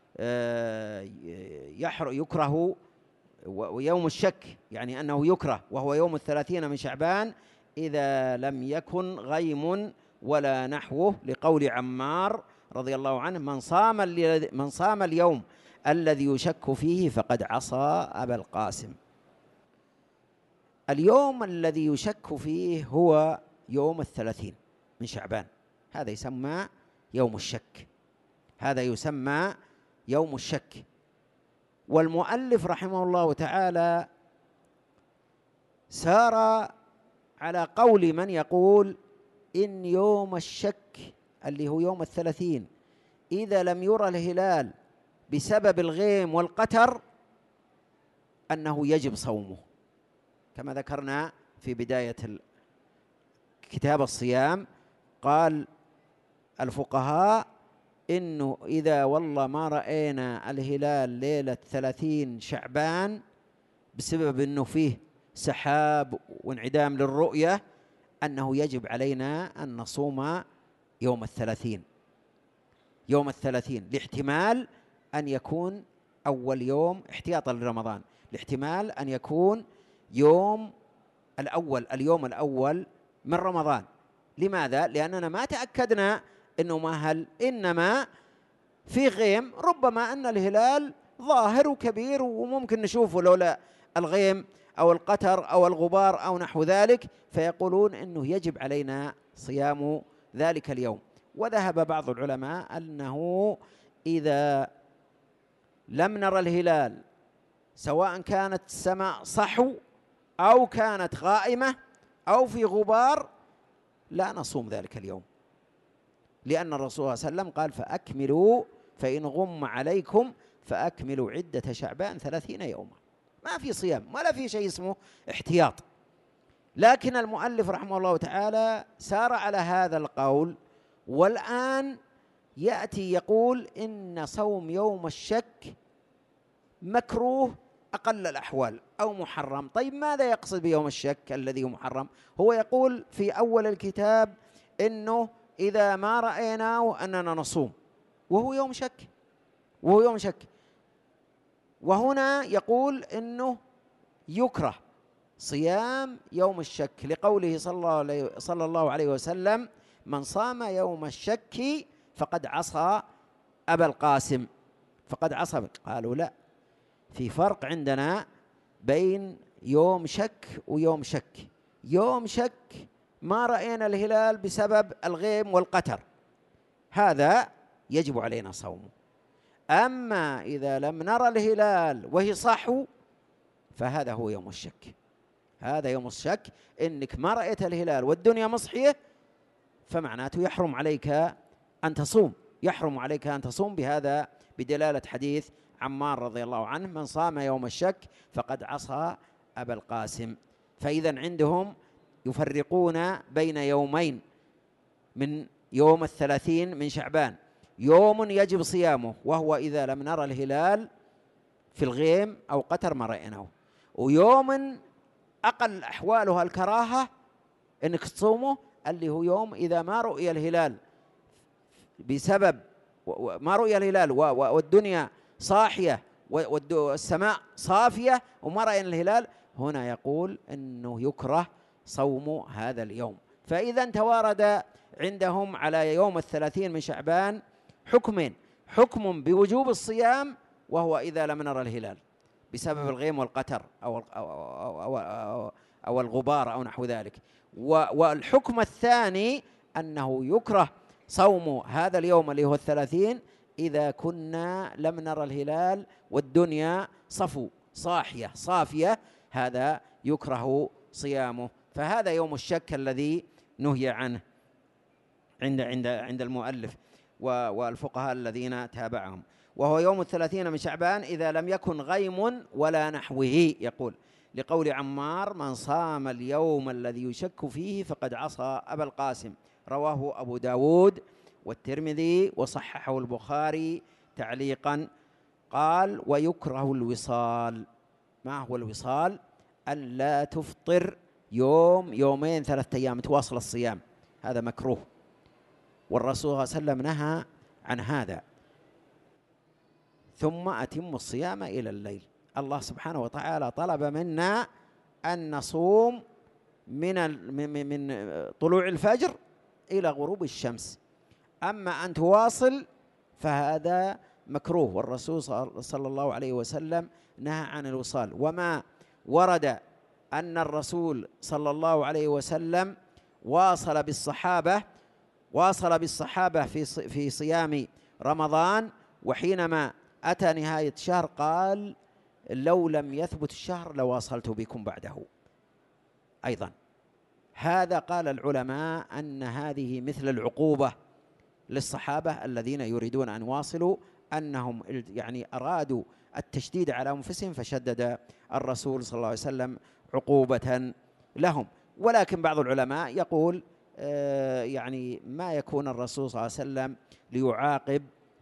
يكره ويوم الشك، يعني أنه يكره وهو يوم الثلاثين من شعبان إذا لم يكن غيم ولا نحوه، لقول عمار رضي الله عنه: من صام من صام اليوم الذي يشك فيه فقد عصى أبا القاسم. اليوم الذي يشك فيه هو يوم الثلاثين من شعبان، هذا يسمى يوم الشك، هذا يسمى يوم الشك. والمؤلف رحمه الله تعالى سار على قول من يقول إن يوم الشك اللي هو يوم الثلاثين إذا لم يرى الهلال بسبب الغيم والقتر أنه يجب صومه، كما ذكرنا في بداية كتاب الصيام. قال الفقهاء إنه إذا والله ما رأينا الهلال ليلة ثلاثين شعبان بسبب أنه فيه سحاب وانعدام للرؤية، أنه يجب علينا أن نصوم يوم الثلاثين، يوم الثلاثين لاحتمال أن يكون أول يوم احتياطا لرمضان، لاحتمال أن يكون يوم الأول اليوم الأول من رمضان. لماذا؟ لأننا ما تأكدنا أنه ما هل إنما في غيم، ربما أن الهلال ظاهر وكبير وممكن نشوفه لولا الغيم أو القتر أو الغبار أو نحو ذلك، فيقولون أنه يجب علينا صيام ذلك اليوم. وذهب بعض العلماء أنه إذا لم نرى الهلال سواء كانت السماء صحو أو كانت غائمة أو في غبار لا نصوم ذلك اليوم، لأن الرسول صلى الله عليه وسلم قال: فأكملوا فإن غم عليكم فأكملوا عدة شعبان ثلاثين يوما. ما في صيام ولا في شيء اسمه احتياط. لكن المؤلف رحمه الله تعالى سار على هذا القول، والآن يأتي يقول إن صوم يوم الشك مكروه أقل الأحوال أو محرم. طيب ماذا يقصد بيوم الشك الذي هو محرم؟ هو يقول في أول الكتاب إنه إذا ما رأيناه أننا نصوم، وهو يوم شك، وهو يوم شك. وهنا يقول إنه يكره صيام يوم الشك لقوله صلى الله عليه, صلى الله عليه وسلم: من صام يوم الشك فقد عصى أبا القاسم، فقد عصى. قالوا لا، في فرق عندنا بين يوم شك ويوم شك. يوم شك ما رأينا الهلال بسبب الغيم والقتر، هذا يجب علينا صومه. أما إذا لم نرى الهلال وهي صحو فهذا هو يوم الشك. هذا يوم الشك، إنك ما رأيت الهلال والدنيا مصحية، فمعناته يحرم عليك أن تصوم، يحرم عليك أن تصوم بهذا، بدلالة حديث عمار رضي الله عنه: من صام يوم الشك فقد عصى أبا القاسم. فإذا عندهم يفرقون بين يومين من يوم الثلاثين من شعبان: يوم يجب صيامه وهو إذا لم نرى الهلال في الغيم أو قتر ما رأيناه، ويوم أقل أحوالها الكراهة إنك تصومه اللي هو يوم إذا ما رؤي الهلال بسبب ما رؤي الهلال والدنيا صاحية والسماء صافية وما رأينا الهلال، هنا يقول إنه يكره صوم هذا اليوم. فإذا توارد عندهم على يوم الثلاثين من شعبان حكمين: حكم بوجوب الصيام وهو إذا لم نرى الهلال بسبب الغيم والقتر أو, أو, أو, أو, أو الغبار أو نحو ذلك، والحكم الثاني أنه يكره صوم هذا اليوم اللي هو الثلاثين إذا كنا لم نرى الهلال والدنيا صفو صاحية صافية، هذا يكره صيامه. فهذا يوم الشك الذي نهي عنه عند عند عند المؤلف والفقهاء الذين تابعهم، وهو يوم الثلاثين من شعبان إذا لم يكن غيم ولا نحوه. يقول لقول عمار: من صام اليوم الذي يشك فيه فقد عصى أبا القاسم. رواه أبو داود والترمذي وصححه البخاري تعليقا. قال: ويكره الوصال. ما هو الوصال؟ أن لا تفطر يوم يومين ثلاثة أيام تواصل الصيام، هذا مكروه، والرسول صلى الله عليه وسلم نهى عن هذا. ثم أتم الصيام إلى الليل. الله سبحانه وتعالى طلب منا أن نصوم من من طلوع الفجر إلى غروب الشمس، أما أن تواصل فهذا مكروه، والرسول صلى الله عليه وسلم نهى عن الوصال. وما ورد أن الرسول صلى الله عليه وسلم واصل بالصحابة واصل بالصحابة في في صيام رمضان، وحينما أتى نهاية الشهر قال: لو لم يثبت الشهر لواصلت بكم بعده. أيضا هذا قال العلماء أن هذه مثل العقوبة للصحابة الذين يريدون أن يواصلوا، أنهم يعني أرادوا التشديد على أنفسهم فشدد الرسول صلى الله عليه وسلم عقوبة لهم. ولكن بعض العلماء يقول آه يعني ما يكون الرسول صلى الله عليه وسلم ليعاقب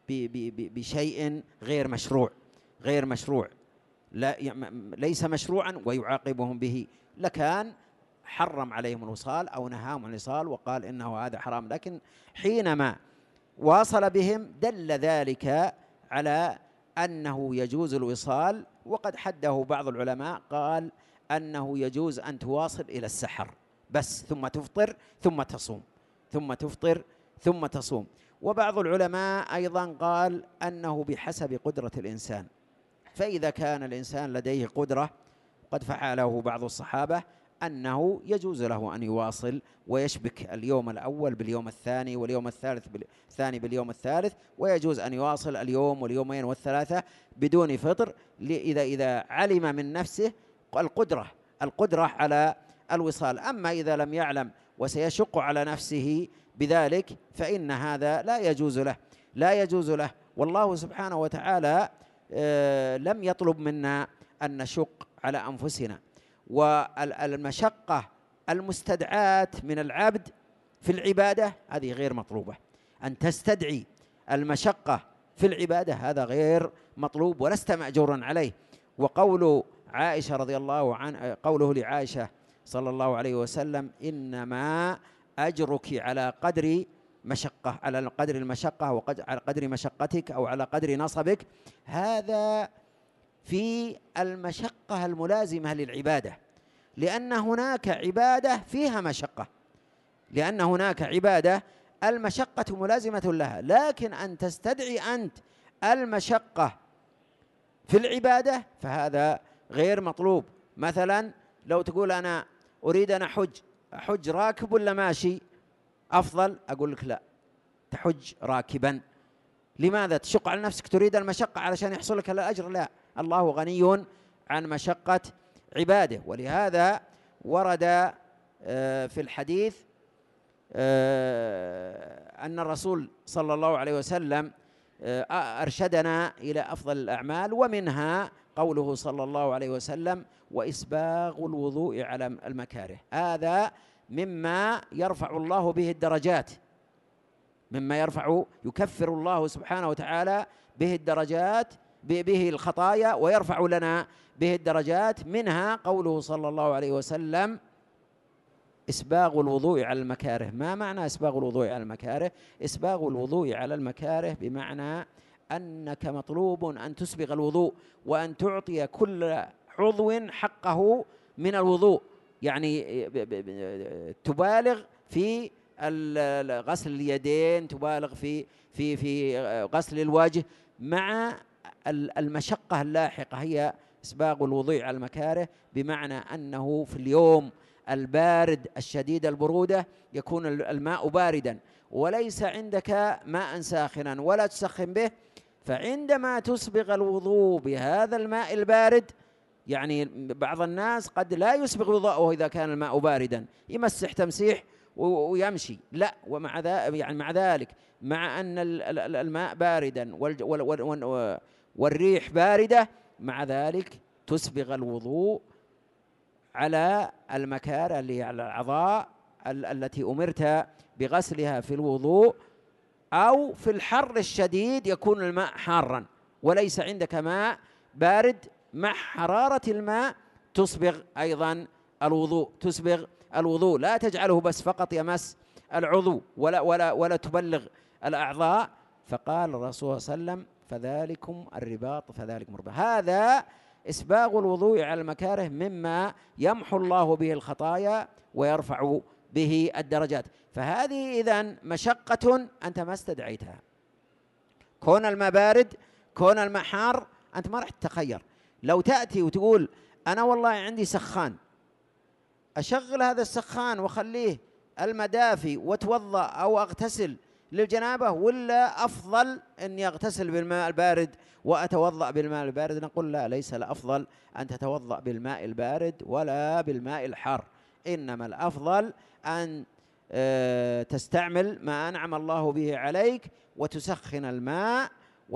بشيء غير مشروع غير مشروع لا ليس مشروعا ويعاقبهم به، لكان حرم عليهم الوصال أو نهاهم عن الوصال وقال إنه هذا حرام. لكن حينما واصل بهم دل ذلك على أنه يجوز الوصال، وقد حده بعض العلماء قال أنه يجوز أن تواصل إلى السحر بس، ثم تفطر ثم تصوم ثم تفطر ثم تصوم. وبعض العلماء أيضا قال أنه بحسب قدرة الإنسان، فإذا كان الإنسان لديه قدرة قد فعله بعض الصحابة أنه يجوز له أن يواصل ويشبك اليوم الأول باليوم الثاني واليوم الثالث الثاني باليوم الثالث، ويجوز أن يواصل اليوم واليومين والثلاثة بدون فطر إذا إذا علم من نفسه القدرة القدرة على الوصال. أما إذا لم يعلم وسيشق على نفسه بذلك فإن هذا لا يجوز له لا يجوز له والله سبحانه وتعالى لم يطلب منا أن نشق على أنفسنا. والمشقة المستدعاة من العبد في العبادة هذه غير مطلوبة. أن تستدعي المشقة في العبادة هذا غير مطلوب ولست مأجورا عليه. وقول عائشة رضي الله عنها، قوله لعائشة صلى الله عليه وسلم: إنما أجرك على قدر مشقة، على قدر المشقة وعلى قدر مشقتك أو على قدر نصبك، هذا في المشقة الملازمة للعبادة، لأن هناك عبادة فيها مشقة، لأن هناك عبادة المشقة ملازمة لها، لكن أن تستدعي أنت المشقة في العبادة فهذا غير مطلوب. مثلا لو تقول أنا أريد أن أحج، أحج راكب ولا ماشي أفضل؟ أقول لك لا، تحج راكبا. لماذا تشق على نفسك؟ تريد المشقة علشان يحصل لك الأجر؟ لا، الله غني عن مشقة عباده. ولهذا ورد في الحديث أن الرسول صلى الله عليه وسلم أرشدنا إلى أفضل الأعمال، ومنها قوله صلى الله عليه وسلم: وإسباغ الوضوء على المكاره. هذا مما يرفع الله به الدرجات، مما يرفع يكفر الله سبحانه وتعالى به الدرجات، به الخطايا، ويرفع لنا به الدرجات. منها قوله صلى الله عليه وسلم: إسباغ الوضوء على المكاره. ما معنى إسباغ الوضوء على المكاره؟ إسباغ الوضوء على المكاره بمعنى أنك مطلوب أن تسبغ الوضوء وأن تعطي كل عضو حقه من الوضوء، يعني تبالغ في غسل اليدين، تبالغ في في في غسل الوجه، مع المشقة اللاحقة. هي إسباغ الوضوء على المكاره بمعنى أنه في اليوم البارد الشديد البرودة يكون الماء باردا وليس عندك ماء ساخنا ولا تسخن به، فعندما تسبغ الوضوء بهذا الماء البارد، يعني بعض الناس قد لا يسبغ وضوءه إذا كان الماء باردا، يمسح تمسيح ويمشي، لا، ومع ذلك يعني مع ذلك مع أن الماء باردا والريح باردة، مع ذلك تسبغ الوضوء على المكاره اللي هي على الأعضاء التي أمرت بغسلها في الوضوء. أو في الحر الشديد يكون الماء حارا وليس عندك ماء بارد، مع حرارة الماء تصبغ أيضا الوضوء، تصبغ الوضوء، لا تجعله بس فقط يمس العضو ولا ولا ولا تبلغ الأعضاء. فقال الرسول صلى الله عليه وسلم: فذلكم الرباط فذلكم الرباط. هذا إسباغ الوضوء على المكاره مما يمحو الله به الخطايا ويرفع به الدرجات. فهذه إذن مشقة أنت ما استدعيتها. كون الماء بارد، كون الماء حار، أنت ما راح تتخير. لو تأتي وتقول أنا والله عندي سخان، أشغل هذا السخان وخليه المدافي وتوضأ أو أغتسل للجنابة، ولا أفضل أني أغتسل بالماء البارد وأتوضأ بالماء البارد؟ نقول لا، ليس الأفضل أن تتوضأ بالماء البارد ولا بالماء الحار، إنما الأفضل أن تستعمل ما أنعم الله به عليك وتسخن الماء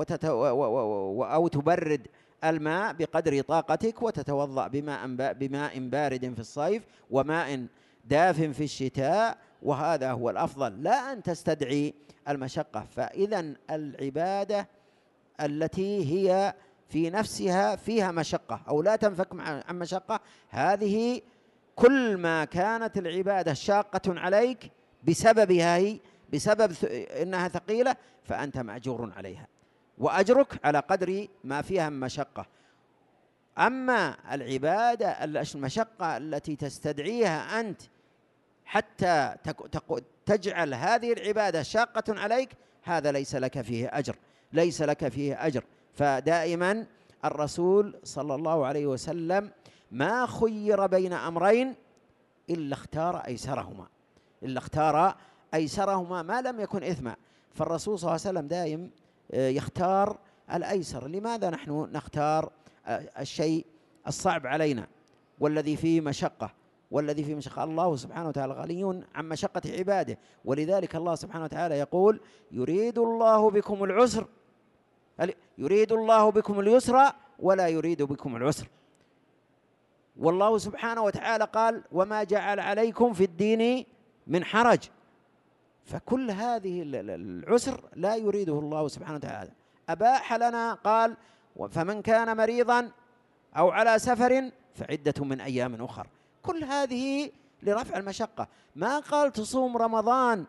أو تبرد الماء بقدر طاقتك وتتوضأ بماء بماء بارد في الصيف وماء داف في الشتاء، وهذا هو الأفضل، لا أن تستدعي المشقة. فإذا العبادة التي هي في نفسها فيها مشقة أو لا تنفك عن مشقة، هذه كل ما كانت العبادة شاقة عليك بسببها هي بسبب إنها ثقيلة فأنت مأجور عليها، وأجرك على قدر ما فيها من مشقة. أما العبادة المشقة التي تستدعيها أنت حتى تجعل هذه العبادة شاقة عليك، هذا ليس لك فيه أجر، ليس لك فيه أجر. فدائما الرسول صلى الله عليه وسلم ما خير بين أمرين إلا اختار أيسرهما، إلا اختار أيسرهما ما لم يكن إثما. فالرسول صلى الله عليه وسلم دائم يختار الأيسر. لماذا نحن نختار الشيء الصعب علينا والذي فيه مشقة والذي فيه مشقة؟ الله سبحانه وتعالى غني عن مشقة عباده، ولذلك الله سبحانه وتعالى يقول: يريد الله بكم العسر يريد الله بكم اليسر ولا يريد بكم العسر. والله سبحانه وتعالى قال وما جعل عليكم في الدين من حرج، فكل هذه العسر لا يريده الله سبحانه وتعالى. أباح لنا قال فمن كان مريضا أو على سفر فعدة من أيام أخر، كل هذه لرفع المشقة. ما قال تصوم رمضان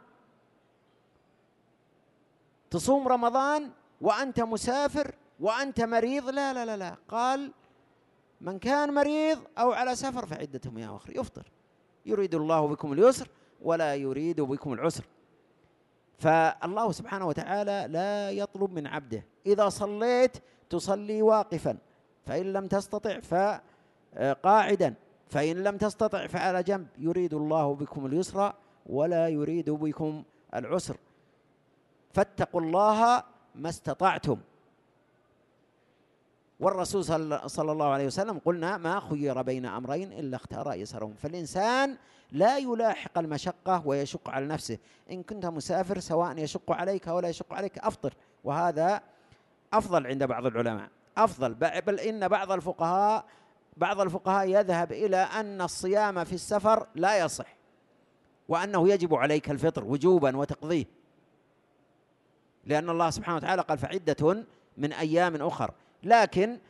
تصوم رمضان وأنت مسافر وأنت مريض، لا لا لا لا، قال من كان مريض أو على سفر فعدة من أيام أخر، يفطر. يريد الله بكم اليسر ولا يريد بكم العسر. فالله سبحانه وتعالى لا يطلب من عبده إذا صليت تصلي واقفا، فإن لم تستطع فقاعدا، فإن لم تستطع فعلى جنب. يريد الله بكم اليسر ولا يريد بكم العسر، فاتقوا الله ما استطعتم. والرسول صلى الله عليه وسلم قلنا ما خير بين أمرين إلا اختار أيسرهم. فالإنسان لا يلاحق المشقة ويشق على نفسه. إن كنت مسافر سواء يشق عليك أو لا يشق عليك أفطر، وهذا أفضل عند بعض العلماء، أفضل. بل إن بعض الفقهاء بعض الفقهاء يذهب إلى أن الصيام في السفر لا يصح، وأنه يجب عليك الفطر وجوبا وتقضيه، لأن الله سبحانه وتعالى قال فعدة من أيام أخر. لكن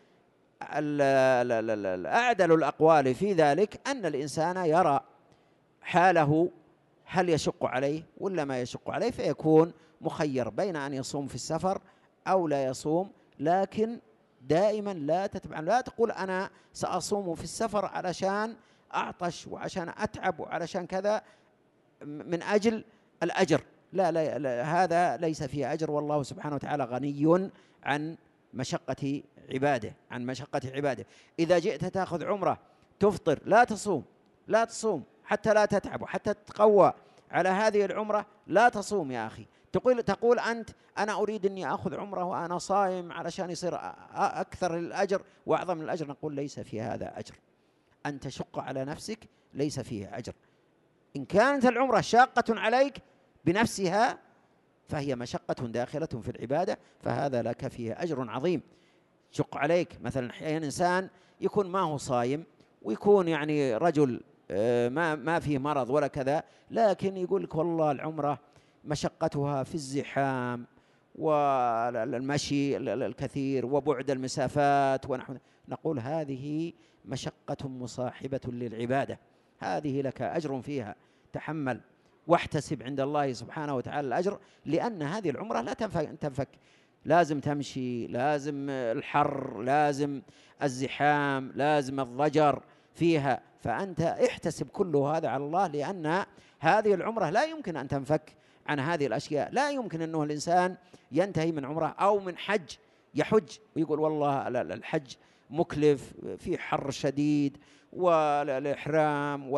أعدل الأقوال في ذلك أن الإنسان يرى حاله هل يشق عليه ولا ما يشق عليه، فيكون مخير بين أن يصوم في السفر أو لا يصوم. لكن دائما لا تتبع، لا تقول أنا سأصوم في السفر علشان أعطش وعشان أتعب وعلشان كذا من أجل الأجر، لا, لا, لا هذا ليس فيه أجر. والله سبحانه وتعالى غني عن مشقة عباده عن مشقة عباده. إذا جئت تأخذ عمرة تفطر، لا تصوم لا تصوم حتى لا تتعب وحتى تتقوى على هذه العمرة، لا تصوم يا أخي. تقول تقول أنت أنا أريد أني أخذ عمرة وأنا صائم علشان يصير أكثر الأجر وأعظم الأجر. نقول ليس في هذا أجر، أن تشق على نفسك ليس فيه أجر. إن كانت العمرة شاقة عليك بنفسها فهي مشقة داخلة في العبادة، فهذا لك فيه أجر عظيم. شق عليك مثلا أحيانا إنسان يكون ما هو صايم ويكون يعني رجل ما ما فيه مرض ولا كذا، لكن يقول لك والله العمرة مشقتها في الزحام والمشي الكثير وبعد المسافات ونحو. نقول هذه مشقة مصاحبة للعبادة، هذه لك أجر فيها، تحمل واحتسب عند الله سبحانه وتعالى الأجر، لأن هذه العمرة لا تنفك، لازم تمشي، لازم الحر، لازم الزحام، لازم الضجر فيها، فأنت احتسب كل هذا على الله، لأن هذه العمرة لا يمكن أن تنفك عن هذه الأشياء. لا يمكن أنه الإنسان ينتهي من عمرة أو من حج يحج ويقول والله الحج مكلف في حر شديد والإحرام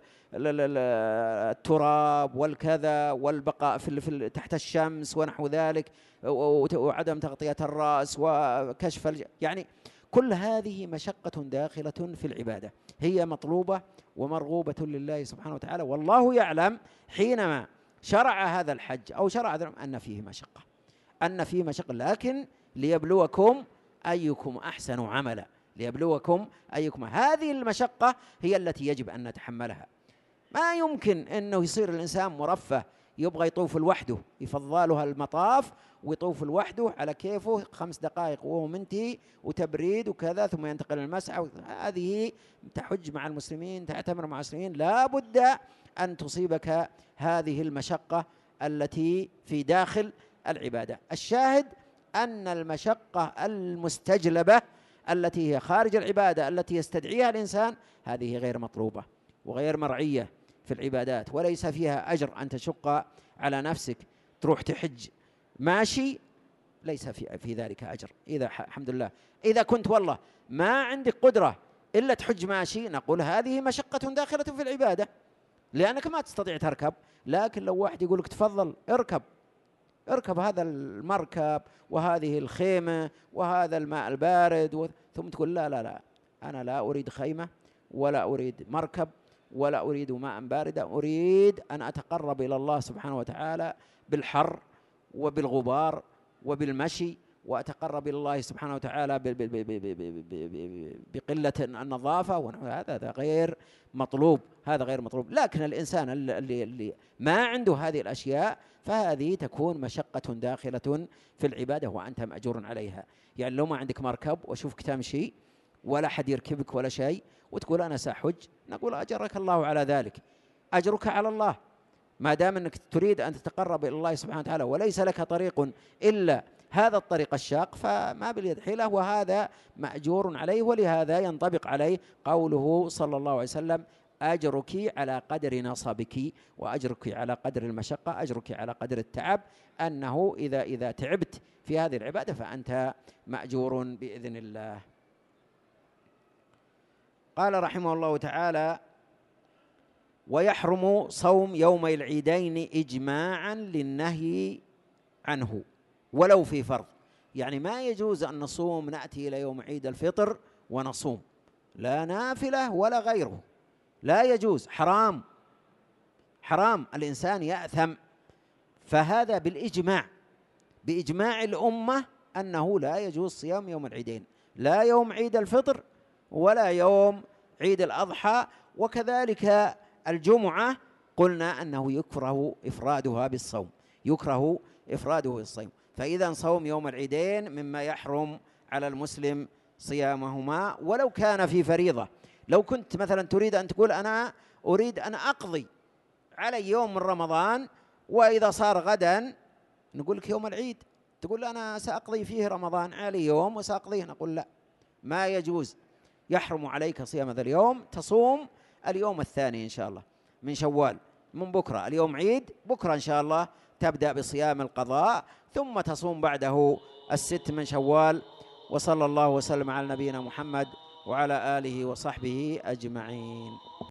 والتراب والكذا والبقاء في تحت الشمس ونحو ذلك وعدم تغطية الرأس وكشف الج... يعني كل هذه مشقة داخلة في العبادة، هي مطلوبة ومرغوبة لله سبحانه وتعالى. والله يعلم حينما شرع هذا الحج أو شرع أن فيه مشقة أن فيه مشقة لكن ليبلوكم أيكم أحسن عملا، ليبلوكم أيكم. هذه المشقة هي التي يجب أن نتحملها. ما يمكن أنه يصير الإنسان مرفه يبغى يطوف لوحده، يفضلها المطاف ويطوف لوحده على كيفه خمس دقائق وهو منتهي وتبريد وكذا ثم ينتقل المسعى. هذه تحج مع المسلمين، تعتمر مع المسلمين، لا بد أن تصيبك هذه المشقة التي في داخل العبادة. الشاهد أن المشقة المستجلبة التي هي خارج العبادة التي يستدعيها الإنسان هذه غير مطلوبة وغير مرعية في العبادات، وليس فيها أجر أن تشق على نفسك تروح تحج ماشي، ليس في, في ذلك أجر. إذا الحمد لله إذا كنت والله ما عندك قدرة إلا تحج ماشي، نقول هذه مشقة داخلة في العبادة لأنك ما تستطيع تركب. لكن لو واحد يقول لك تفضل اركب اركب هذا المركب وهذه الخيمة وهذا الماء البارد، ثم تقول لا لا لا أنا لا أريد خيمة ولا أريد مركب ولا أريد ماء باردة، أريد أن أتقرب إلى الله سبحانه وتعالى بالحر وبالغبار وبالمشي وأتقرب إلى الله سبحانه وتعالى بقلة النظافة، هذا هذا غير مطلوب، هذا غير مطلوب. لكن الإنسان اللي, اللي ما عنده هذه الأشياء فهذه تكون مشقة داخلة في العبادة وأنت مأجور عليها. يعني لو ما عندك مركب وشوفك تمشي ولا حد يركبك ولا شيء وتقول أنا سأحج، نقول أجرك الله على ذلك، أجرك على الله، ما دام أنك تريد أن تتقرب إلى الله سبحانه وتعالى وليس لك طريق إلا هذا الطريق الشاق فما باليد حيلة، وهذا مأجور عليه. ولهذا ينطبق عليه قوله صلى الله عليه وسلم: أجرك على قدر نصبك، وأجرك على قدر المشقة، أجرك على قدر التعب، أنه إذا إذا تعبت في هذه العبادة فأنت مأجور بإذن الله. قال رحمه الله تعالى: ويحرم صوم يومي العيدين إجماعا للنهي عنه ولو في فرض. يعني ما يجوز أن نصوم نأتي إلى يوم عيد الفطر ونصوم، لا نافلة ولا غيره، لا يجوز، حرام حرام، الإنسان يأثم. فهذا بالإجماع، بإجماع الأمة أنه لا يجوز صيام يوم العيدين، لا يوم عيد الفطر ولا يوم عيد الأضحى. وكذلك الجمعة قلنا أنه يكره إفرادها بالصوم، يكره إفراده بالصوم. فإذا صوم يوم العيدين مما يحرم على المسلم صيامهما ولو كان في فريضة. لو كنت مثلا تريد أن تقول أنا أريد أن أقضي على يوم من رمضان وإذا صار غدا نقول لك يوم العيد، تقول أنا سأقضي فيه رمضان على يوم وسأقضيه، نقول لا، ما يجوز، يحرم عليك صيام هذا اليوم. تصوم اليوم الثاني إن شاء الله من شوال، من بكرة، اليوم عيد، بكرة إن شاء الله تبدأ بصيام القضاء، ثم تصوم بعده الست من شوال. وصلى الله وسلم على نبينا محمد وعلى آله وصحبه أجمعين.